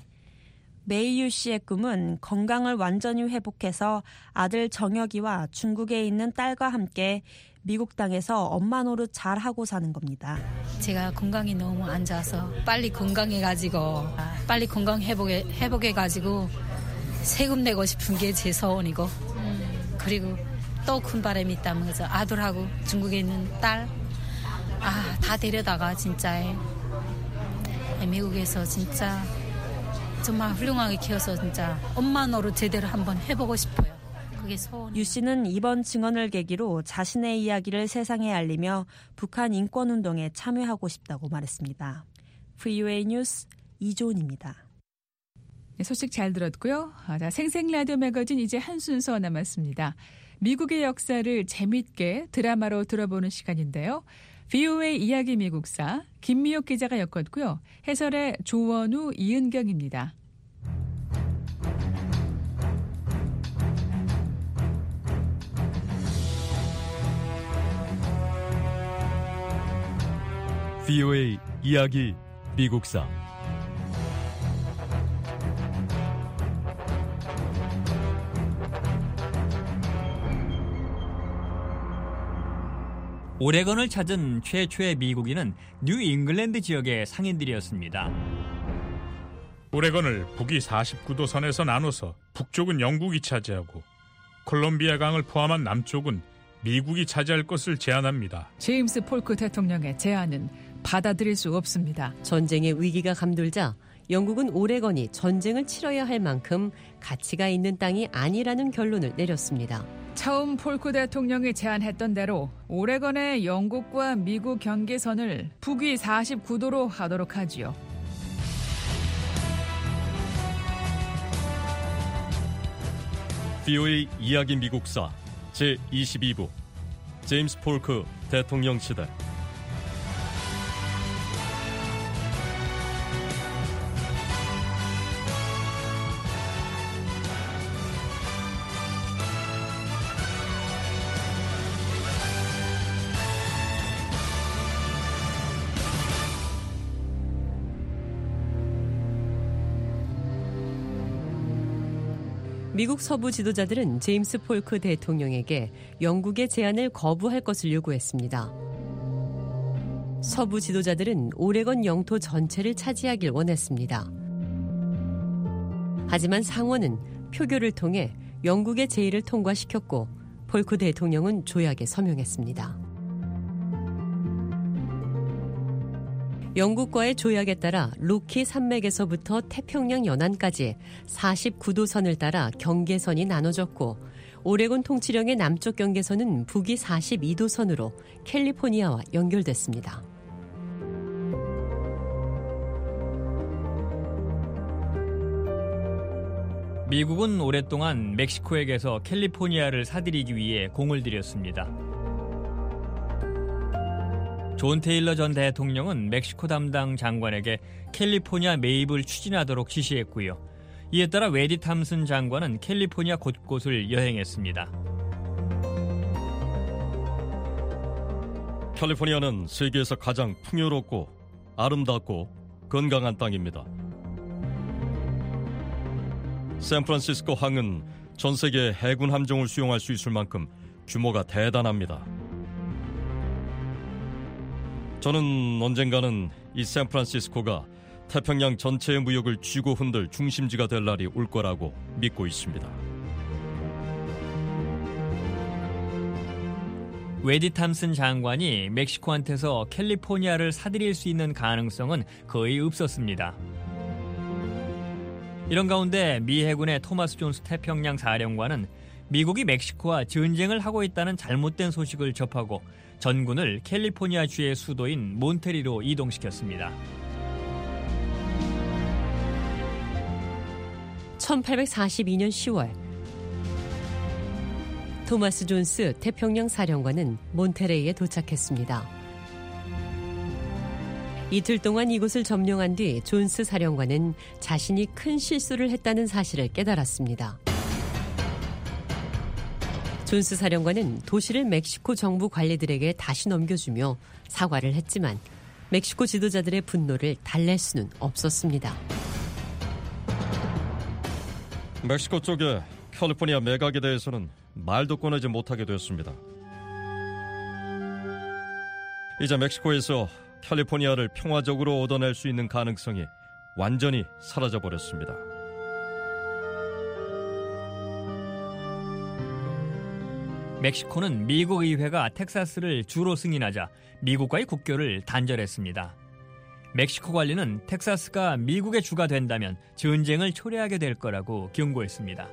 메이유 씨의 꿈은 건강을 완전히 회복해서 아들 정혁이와 중국에 있는 딸과 함께 미국 땅에서 엄마 노릇 잘하고 사는 겁니다. 제가 건강이 너무 안 좋아서 빨리 건강해가지고 빨리 건강 회복해, 회복해가지고 세금 내고 싶은 게 제 소원이고 그리고 또 큰 바람이 있다면 그래서 아들하고 중국에 있는 딸 아, 다 데려다가 진짜 미국에서 진짜 정말 훌륭하게 키워서 진짜 엄마 노릇 제대로 한번 해보고 싶어요. 그게 소원. 유 씨는 이번 증언을 계기로 자신의 이야기를 세상에 알리며 북한 인권운동에 참여하고 싶다고 말했습니다. 브이오에이 뉴스 이조은입니다. 네, 소식 잘 들었고요. 아, 자, 생생라디오 매거진 이제 한 순서 남았습니다. 미국의 역사를 재밌게 드라마로 들어보는 시간인데요. 브이오에이 이야기 미국사 김미옥 기자가 엮었고요. 해설의 조원우, 이은경입니다. 브이오에이 이야기 미국사 오레건을 찾은 최초의 미국인은 뉴 잉글랜드 지역의 상인들이었습니다. 오레건을 북위 사십구 도 선에서 나눠서 북쪽은 영국이 차지하고 콜롬비아 강을 포함한 남쪽은 미국이 차지할 것을 제안합니다. 제임스 폴크 대통령의 제안은 받아들일 수 없습니다. 전쟁의 위기가 감돌자 영국은 오레건이 전쟁을 치러야 할 만큼 가치가 있는 땅이 아니라는 결론을 내렸습니다. 처음 폴크 대통령이 제안했던 대로 오레건의 영국과 미국 경계선을 북위 사십구 도로 하도록 하지요. 비오에이 이야기 미국사 제이십이 부 제임스 폴크 대통령 시대. 미국 서부 지도자들은 제임스 폴크 대통령에게 영국의 제안을 거부할 것을 요구했습니다. 서부 지도자들은 오레건 영토 전체를 차지하길 원했습니다. 하지만 상원은 표결을 통해 영국의 제의를 통과시켰고 폴크 대통령은 조약에 서명했습니다. 영국과의 조약에 따라 로키 산맥에서부터 태평양 연안까지 사십구 도 선을 따라 경계선이 나눠졌고 오레곤 통치령의 남쪽 경계선은 북위 사십이 도 선으로 캘리포니아와 연결됐습니다. 미국은 오랫동안 멕시코에게서 캘리포니아를 사들이기 위해 공을 들였습니다. 존 테일러 전 대통령은 멕시코 담당 장관에게 캘리포니아 매입을 추진하도록 지시했고요. 이에 따라 웨디 탐슨 장관은 캘리포니아 곳곳을 여행했습니다. 캘리포니아는 세계에서 가장 풍요롭고 아름답고 건강한 땅입니다. 샌프란시스코 항은 전 세계 해군 함정을 수용할 수 있을 만큼 규모가 대단합니다. 저는 언젠가는 이 샌프란시스코가 태평양 전체의 무역을 쥐고 흔들 중심지가 될 날이 올 거라고 믿고 있습니다. 웨디 탐슨 장관이 멕시코한테서 캘리포니아를 사들일 수 있는 가능성은 거의 없었습니다. 이런 가운데 미 해군의 토마스 존스 태평양 사령관은 미국이 멕시코와 전쟁을 하고 있다는 잘못된 소식을 접하고 전군을 캘리포니아주의 수도인 몬테리로 이동시켰습니다. 천팔백사십이 년 시월 토마스 존스 태평양 사령관은 몬테레이에 도착했습니다. 이틀 동안 이곳을 점령한 뒤 존스 사령관은 자신이 큰 실수를 했다는 사실을 깨달았습니다. 존스 사령관은 도시를 멕시코 정부 관리들에게 다시 넘겨주며 사과를 했지만 멕시코 지도자들의 분노를 달랠 수는 없었습니다. 멕시코 쪽에 캘리포니아 매각에 대해서는 말도 꺼내지 못하게 되었습니다. 이제 멕시코에서 캘리포니아를 평화적으로 얻어낼 수 있는 가능성이 완전히 사라져버렸습니다. 멕시코는 미국 의회가 텍사스를 주로 승인하자 미국과의 국교를 단절했습니다. 멕시코 관리는 텍사스가 미국의 주가 된다면 전쟁을 초래하게 될 거라고 경고했습니다.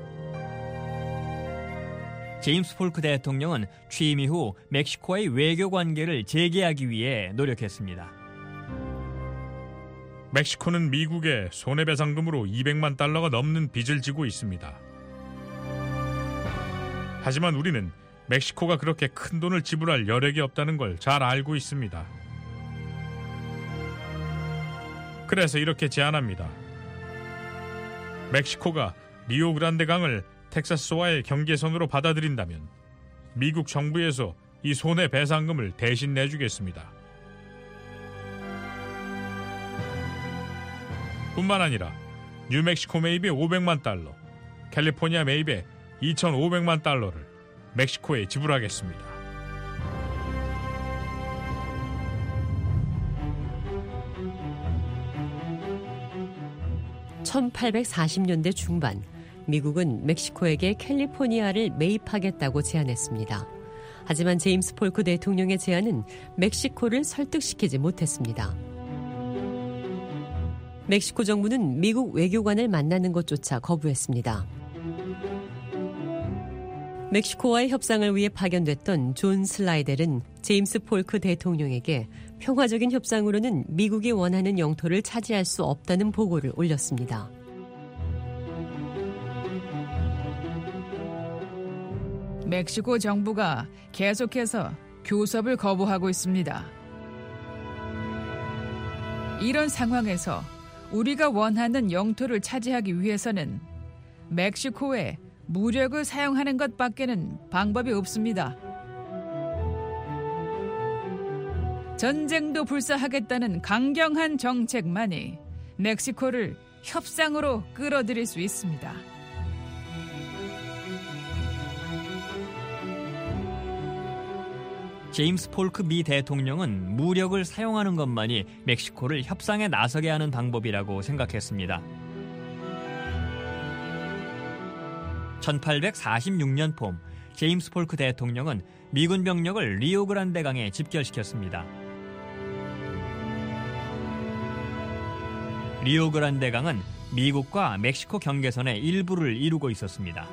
제임스 폴크 대통령은 취임 이후 멕시코와의 외교 관계를 재개하기 위해 노력했습니다. 멕시코는 미국에 손해배상금으로 이백만 달러가 넘는 빚을 지고 있습니다. 하지만 우리는 멕시코가 그렇게 큰 돈을 지불할 여력이 없다는 걸 잘 알고 있습니다. 그래서 이렇게 제안합니다. 멕시코가 리오그란데 강을 텍사스와의 경계선으로 받아들인다면 미국 정부에서 이 손해배상금을 대신 내주겠습니다. 뿐만 아니라 뉴멕시코 매입에 오백만 달러, 캘리포니아 매입에 이천오백만 달러를 멕시코에 지불하겠습니다. 천팔백사십 년대 중반 미국은 멕시코에게 캘리포니아를 매입하겠다고 제안했습니다. 하지만 제임스 폴크 대통령의 제안은 멕시코를 설득시키지 못했습니다. 멕시코 정부는 미국 외교관을 만나는 것조차 거부했습니다. 멕시코와의 협상을 위해 파견됐던 존 슬라이델은 제임스 폴크 대통령에게 평화적인 협상으로는 미국이 원하는 영토를 차지할 수 없다는 보고를 올렸습니다. 멕시코 정부가 계속해서 교섭을 거부하고 있습니다. 이런 상황에서 우리가 원하는 영토를 차지하기 위해서는 멕시코에 무력을 사용하는 것밖에는 방법이 없습니다. 전쟁도 불사하겠다는 강경한 정책만이 멕시코를 협상으로 끌어들일 수 있습니다. 제임스 폴크 미 대통령은 무력을 사용하는 것만이 멕시코를 협상에 나서게 하는 방법이라고 생각했습니다. 천팔백사십육 년 봄 제임스 폴크 대통령은 미군 병력을 리오그란데 강에 집결시켰습니다. 리오그란데 강은 미국과 멕시코 경계선의 일부를 이루고 있었습니다.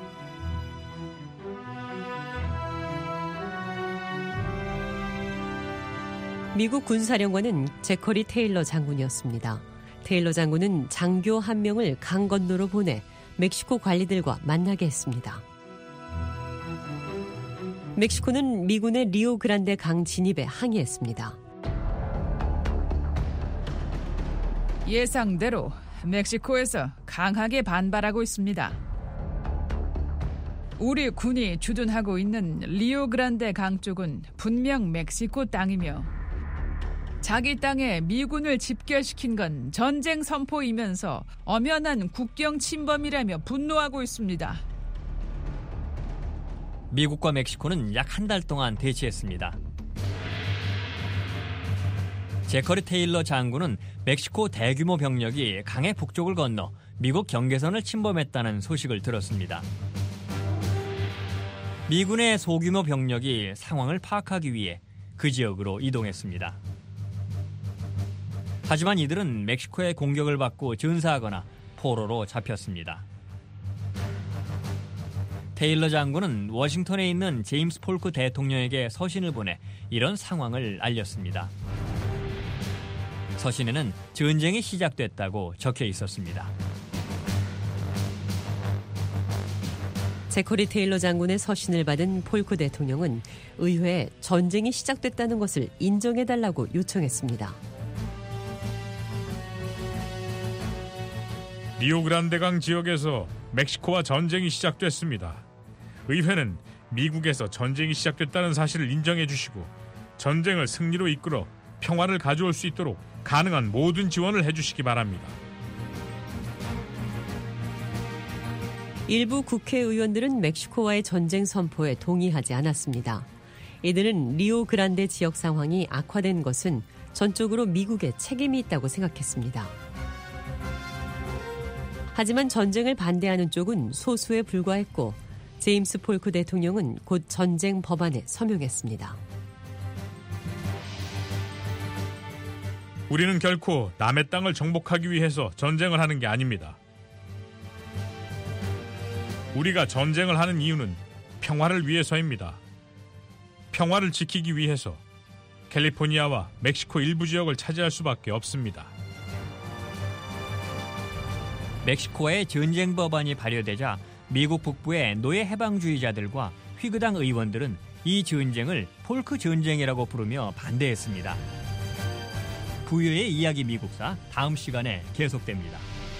미국 군사령관은 제커리 테일러 장군이었습니다. 테일러 장군은 장교 한 명을 강 건너로 보내 멕시코 관리들과 만나게 했습니다. 멕시코는 미군의 리오그란데 강 진입에 항의했습니다. 예상대로 멕시코에서 강하게 반발하고 있습니다. 우리 군이 주둔하고 있는 리오그란데 강 쪽은 분명 멕시코 땅이며 자기 땅에 미군을 집결시킨 건 전쟁 선포이면서 엄연한 국경 침범이라며 분노하고 있습니다. 미국과 멕시코는 약 한 달 동안 대치했습니다. 제커리 테일러 장군은 멕시코 대규모 병력이 강의 북쪽을 건너 미국 경계선을 침범했다는 소식을 들었습니다. 미군의 소규모 병력이 상황을 파악하기 위해 그 지역으로 이동했습니다. 하지만 이들은 멕시코의 공격을 받고 전사하거나 포로로 잡혔습니다. 테일러 장군은 워싱턴에 있는 제임스 폴크 대통령에게 서신을 보내 이런 상황을 알렸습니다. 서신에는 전쟁이 시작됐다고 적혀 있었습니다. 제커리 테일러 장군의 서신을 받은 폴크 대통령은 의회에 전쟁이 시작됐다는 것을 인정해달라고 요청했습니다. 리오그란데강 지역에서 멕시코와 전쟁이 시작됐습니다. 의회는 미국에서 전쟁이 시작됐다는 사실을 인정해 주시고 전쟁을 승리로 이끌어 평화를 가져올 수 있도록 가능한 모든 지원을 해주시기 바랍니다. 일부 국회의원들은 멕시코와의 전쟁 선포에 동의하지 않았습니다. 이들은 리오그란데 지역 상황이 악화된 것은 전적으로 미국의 책임이 있다고 생각했습니다. 하지만 전쟁을 반대하는 쪽은 소수에 불과했고 제임스 폴크 대통령은 곧 전쟁 법안에 서명했습니다. 우리는 결코 남의 땅을 정복하기 위해서 전쟁을 하는 게 아닙니다. 우리가 전쟁을 하는 이유는 평화를 위해서입니다. 평화를 지키기 위해서 캘리포니아와 멕시코 일부 지역을 차지할 수밖에 없습니다. 멕시코의 전쟁 법안이 발효되자 미국 북부의 노예 해방주의자들과 휘그당 의원들은 이 전쟁을 폴크 전쟁이라고 부르며 반대했습니다. 부유의 이야기 미국사 다음 시간에 계속됩니다.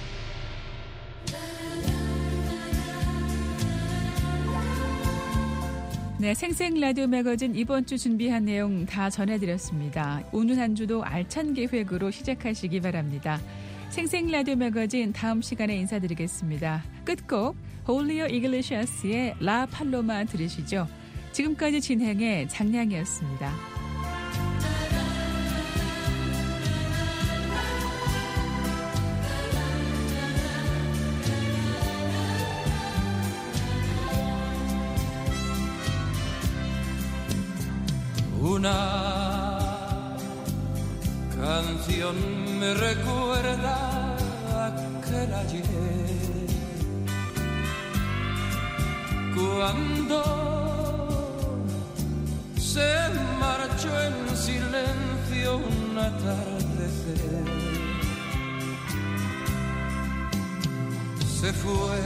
네, 생생 라디오 매거진 이번 주 준비한 내용 다 전해드렸습니다. 오늘 한 주도 알찬 계획으로 시작하시기 바랍니다. 생생 라디오 매거진 다음 시간에 인사드리겠습니다. 끝곡 홀리오 이글레시아스의 라 팔로마 들으시죠. 지금까지 진행의 장량이었습니다. canción me recuerda aquel ayer, cuando se marchó en silencio un atardecer. Se fue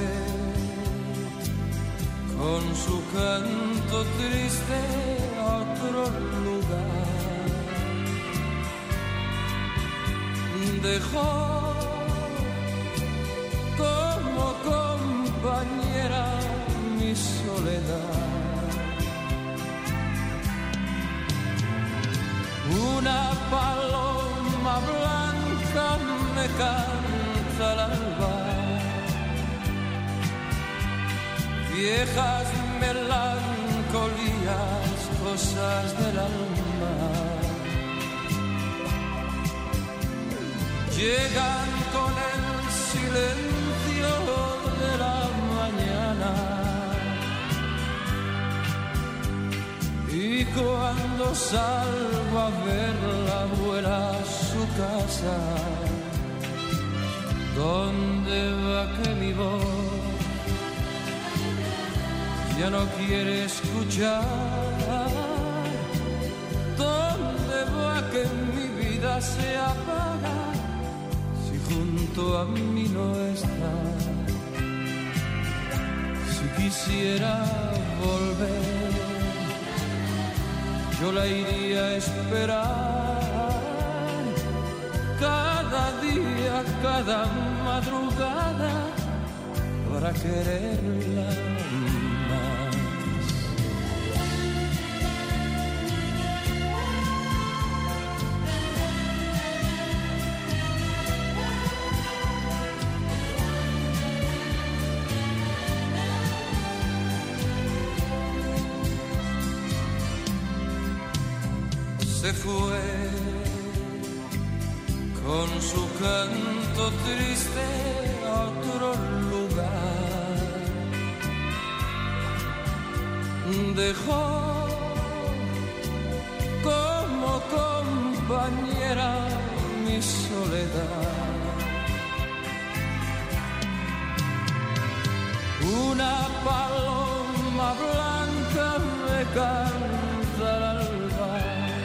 con su canto triste a otro lugar. Dejó como compañera mi soledad. Una paloma blanca me canta al alba, viejas melancolías, cosas del alma, llegan con el silencio de la mañana. Y cuando salgo a verla vuela a su casa, ¿dónde va que mi voz ya no quiere escuchar? ¿Dónde va que mi vida se apaga si junto a mí no está? Si quisiera volver, yo la iría a esperar cada día, cada madrugada para quererla más. Se fue con su canto triste a otro lugar. Dejó como compañera mi soledad. Una paloma blanca me canta al alba,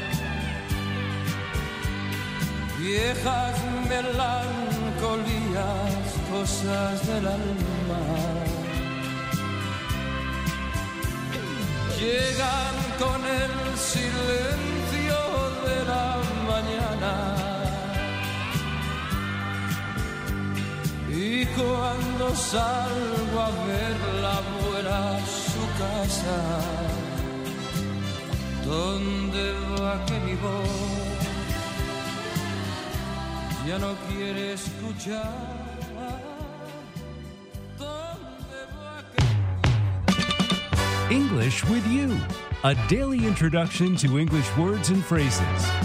viejas melancolías, cosas del alma, llegan con el silencio de la mañana. Y cuando salgo a verla vuela a su casa, ¿dónde va que mi voz ya no quiere escuchar? English with You, a daily introduction to English words and phrases.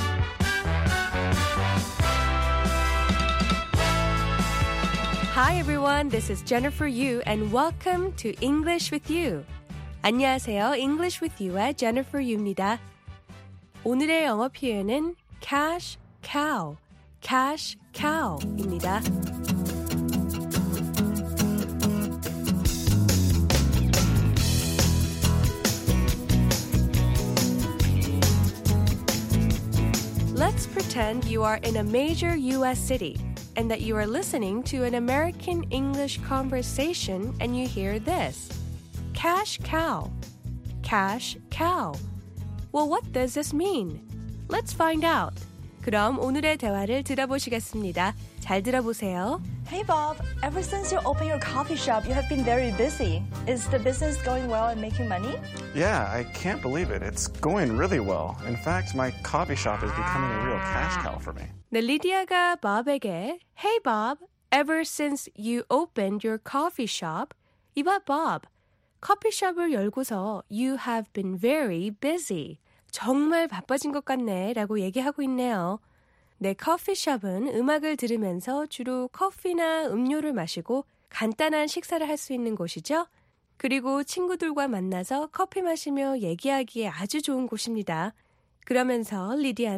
Hi everyone, this is Jennifer Yu and welcome to English with You. 안녕하세요, English with You의 Jennifer Yu입니다. 오늘의 영어 표현은 cash cow, cash cow입니다. Let's pretend you are in a major U S city and that you are listening to an American English conversation and you hear this. Cash cow. Cash cow. Well, what does this mean? Let's find out. 그럼 오늘의 대화를 들어보시겠습니다. 잘 들어보세요. Hey Bob, ever since you opened your coffee shop, you have been very busy. Is the business going well and making money? Yeah, I can't believe it. It's going really well. In fact, my coffee shop is becoming a real cash cow for me. 네, 리디아가 Bob에게 Hey Bob, ever since you opened your coffee shop, 이봐 Bob, 커피숍을 열고서 you have been very busy. 정말 바빠진 것 같네 라고 얘기하고 있네요. 네, 커피숍은 음악을 들으면서 주로 커피나 음료를 마시고 간단한 식사를 할 수 있는 곳이죠. 그리고 친구들과 만나서 커피 마시며 얘기하기에 아주 좋은 곳입니다. 그러면서 리디아는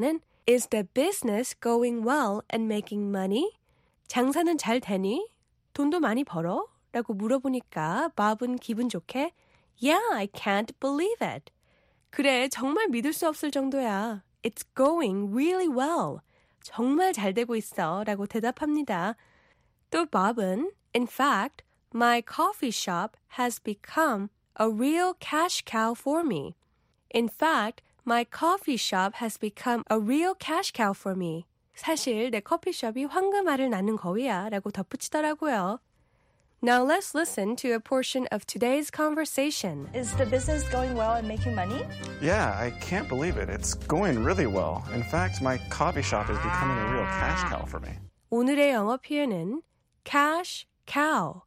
Is the business going well and making money? 장사는 잘 되니? 돈도 많이 벌어? 라고 물어보니까 밥은 기분 좋게 Yeah, I can't believe it. 그래, 정말 믿을 수 없을 정도야. It's going really well. 정말 잘 되고 있어. 라고 대답합니다. 또 밥은 In fact, my coffee shop has become a real cash cow for me. In fact, my coffee shop has become a real cash cow for me. 사실 내 커피숍이 황금알을 낳는 거위야 라고 덧붙이더라고요. Now let's listen to a portion of today's conversation. Is the business going well and making money? Yeah, I can't believe it. It's going really well. In fact, my coffee shop is becoming a real cash cow for me. 오늘의 영어 표현은 cash cow,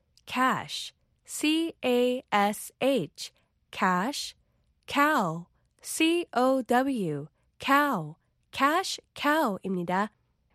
cash, C A S H, cash, cow, C O W, cow, cash cow입니다.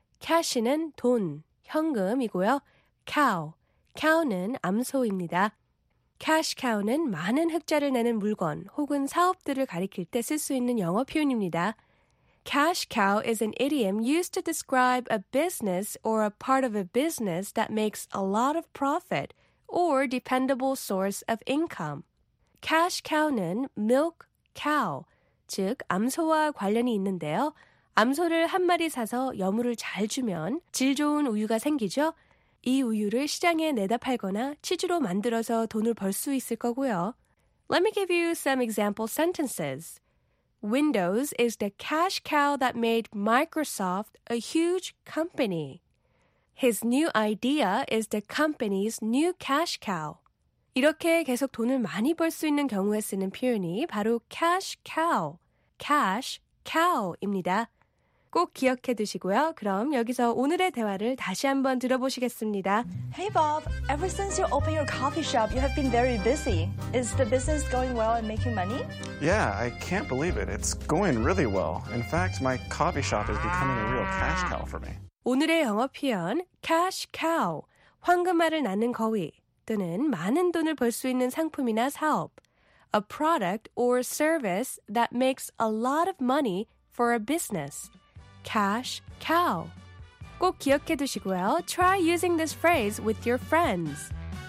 cash는 돈, 현금이고요. cow, cow는 암소입니다. cash cow는 많은 흑자를 내는 물건 혹은 사업들을 가리킬 때 쓸 수 있는 영어 표현입니다. Cash cow is an idiom used to describe a business or a part of a business that makes a lot of profit or dependable source of income. Cash cow는 milk cow, 즉 암소와 관련이 있는데요. 암소를 한 마리 사서 여물을 잘 주면 질 좋은 우유가 생기죠. 이 우유를 시장에 내다 팔거나 치즈로 만들어서 돈을 벌 수 있을 거고요. Let me give you some example sentences. Windows is the cash cow that made Microsoft a huge company. His new idea is the company's new cash cow. 이렇게 계속 돈을 많이 벌 수 있는 경우에 쓰는 표현이 바로 cash cow, cash cow입니다. 꼭 기억해 두시고요. 그럼 여기서 오늘의 대화를 다시 한번 들어보시겠습니다. Hey Bob, ever since you opened your coffee shop, you have been very busy. Is the business going well and making money? Yeah, I can't believe it. It's going really well. In fact, my coffee shop is becoming a real cash cow for me. 오늘의 영어 표현 cash cow, 황금알을 낳는 거위 또는 많은 돈을 벌 수 있는 상품이나 사업. A product or service that makes a lot of money for a business. Cash cow. 꼭 기억해 두시고요. Try using this phrase with your friends.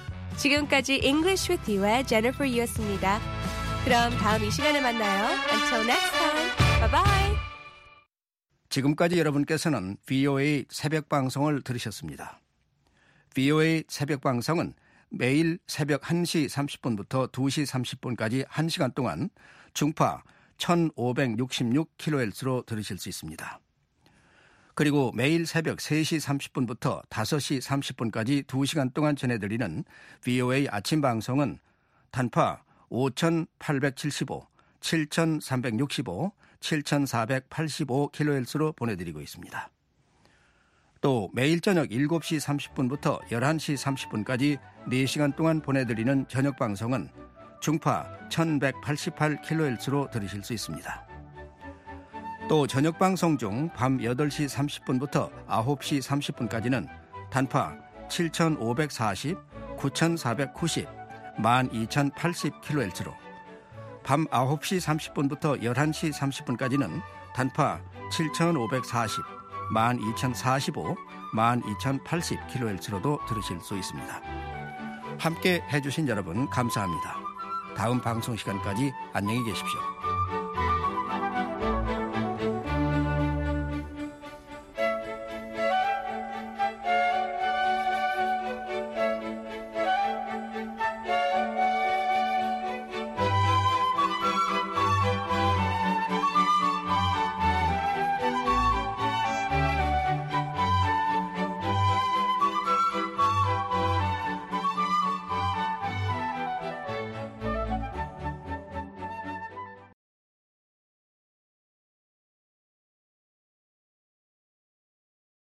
지금까지 English with You의 Jennifer Yu였습니다. 그럼 다음 이 시간에 만나요. Until next time. Bye bye. 지금까지 여러분께서는 브이오에이 새벽 방송을 들으셨습니다. 브이오에이 새벽 방송은 매일 새벽 한 시 삼십 분부터 두 시 삼십 분까지 한 시간 동안 중파 천오백육십육 킬로헤르츠로 들으실 수 있습니다. 그리고 매일 새벽 세 시 삼십 분부터 다섯 시 삼십 분까지 두 시간 동안 전해드리는 브이오에이 아침 방송은 단파 오천팔백칠십오, 칠천삼백육십오, 칠천사백팔십오 킬로헤르츠로 보내드리고 있습니다. 또 매일 저녁 일곱 시 삼십 분부터 열한 시 삼십 분까지 네 시간 동안 보내드리는 저녁 방송은 중파 천백팔십팔 킬로헤르츠로 들으실 수 있습니다. 또 저녁 방송 중 밤 여덟 시 삼십 분부터 아홉 시 삼십 분까지는 단파 칠천오백사십, 구천사백구십, 만 이천팔십 킬로헤르츠로 밤 아홉 시 삼십 분부터 열한 시 삼십 분까지는 단파 칠천오백사십, 만 이천사십오, 만 이천팔십 킬로헤르츠로도 들으실 수 있습니다. 함께 해주신 여러분 감사합니다. 다음 방송 시간까지 안녕히 계십시오.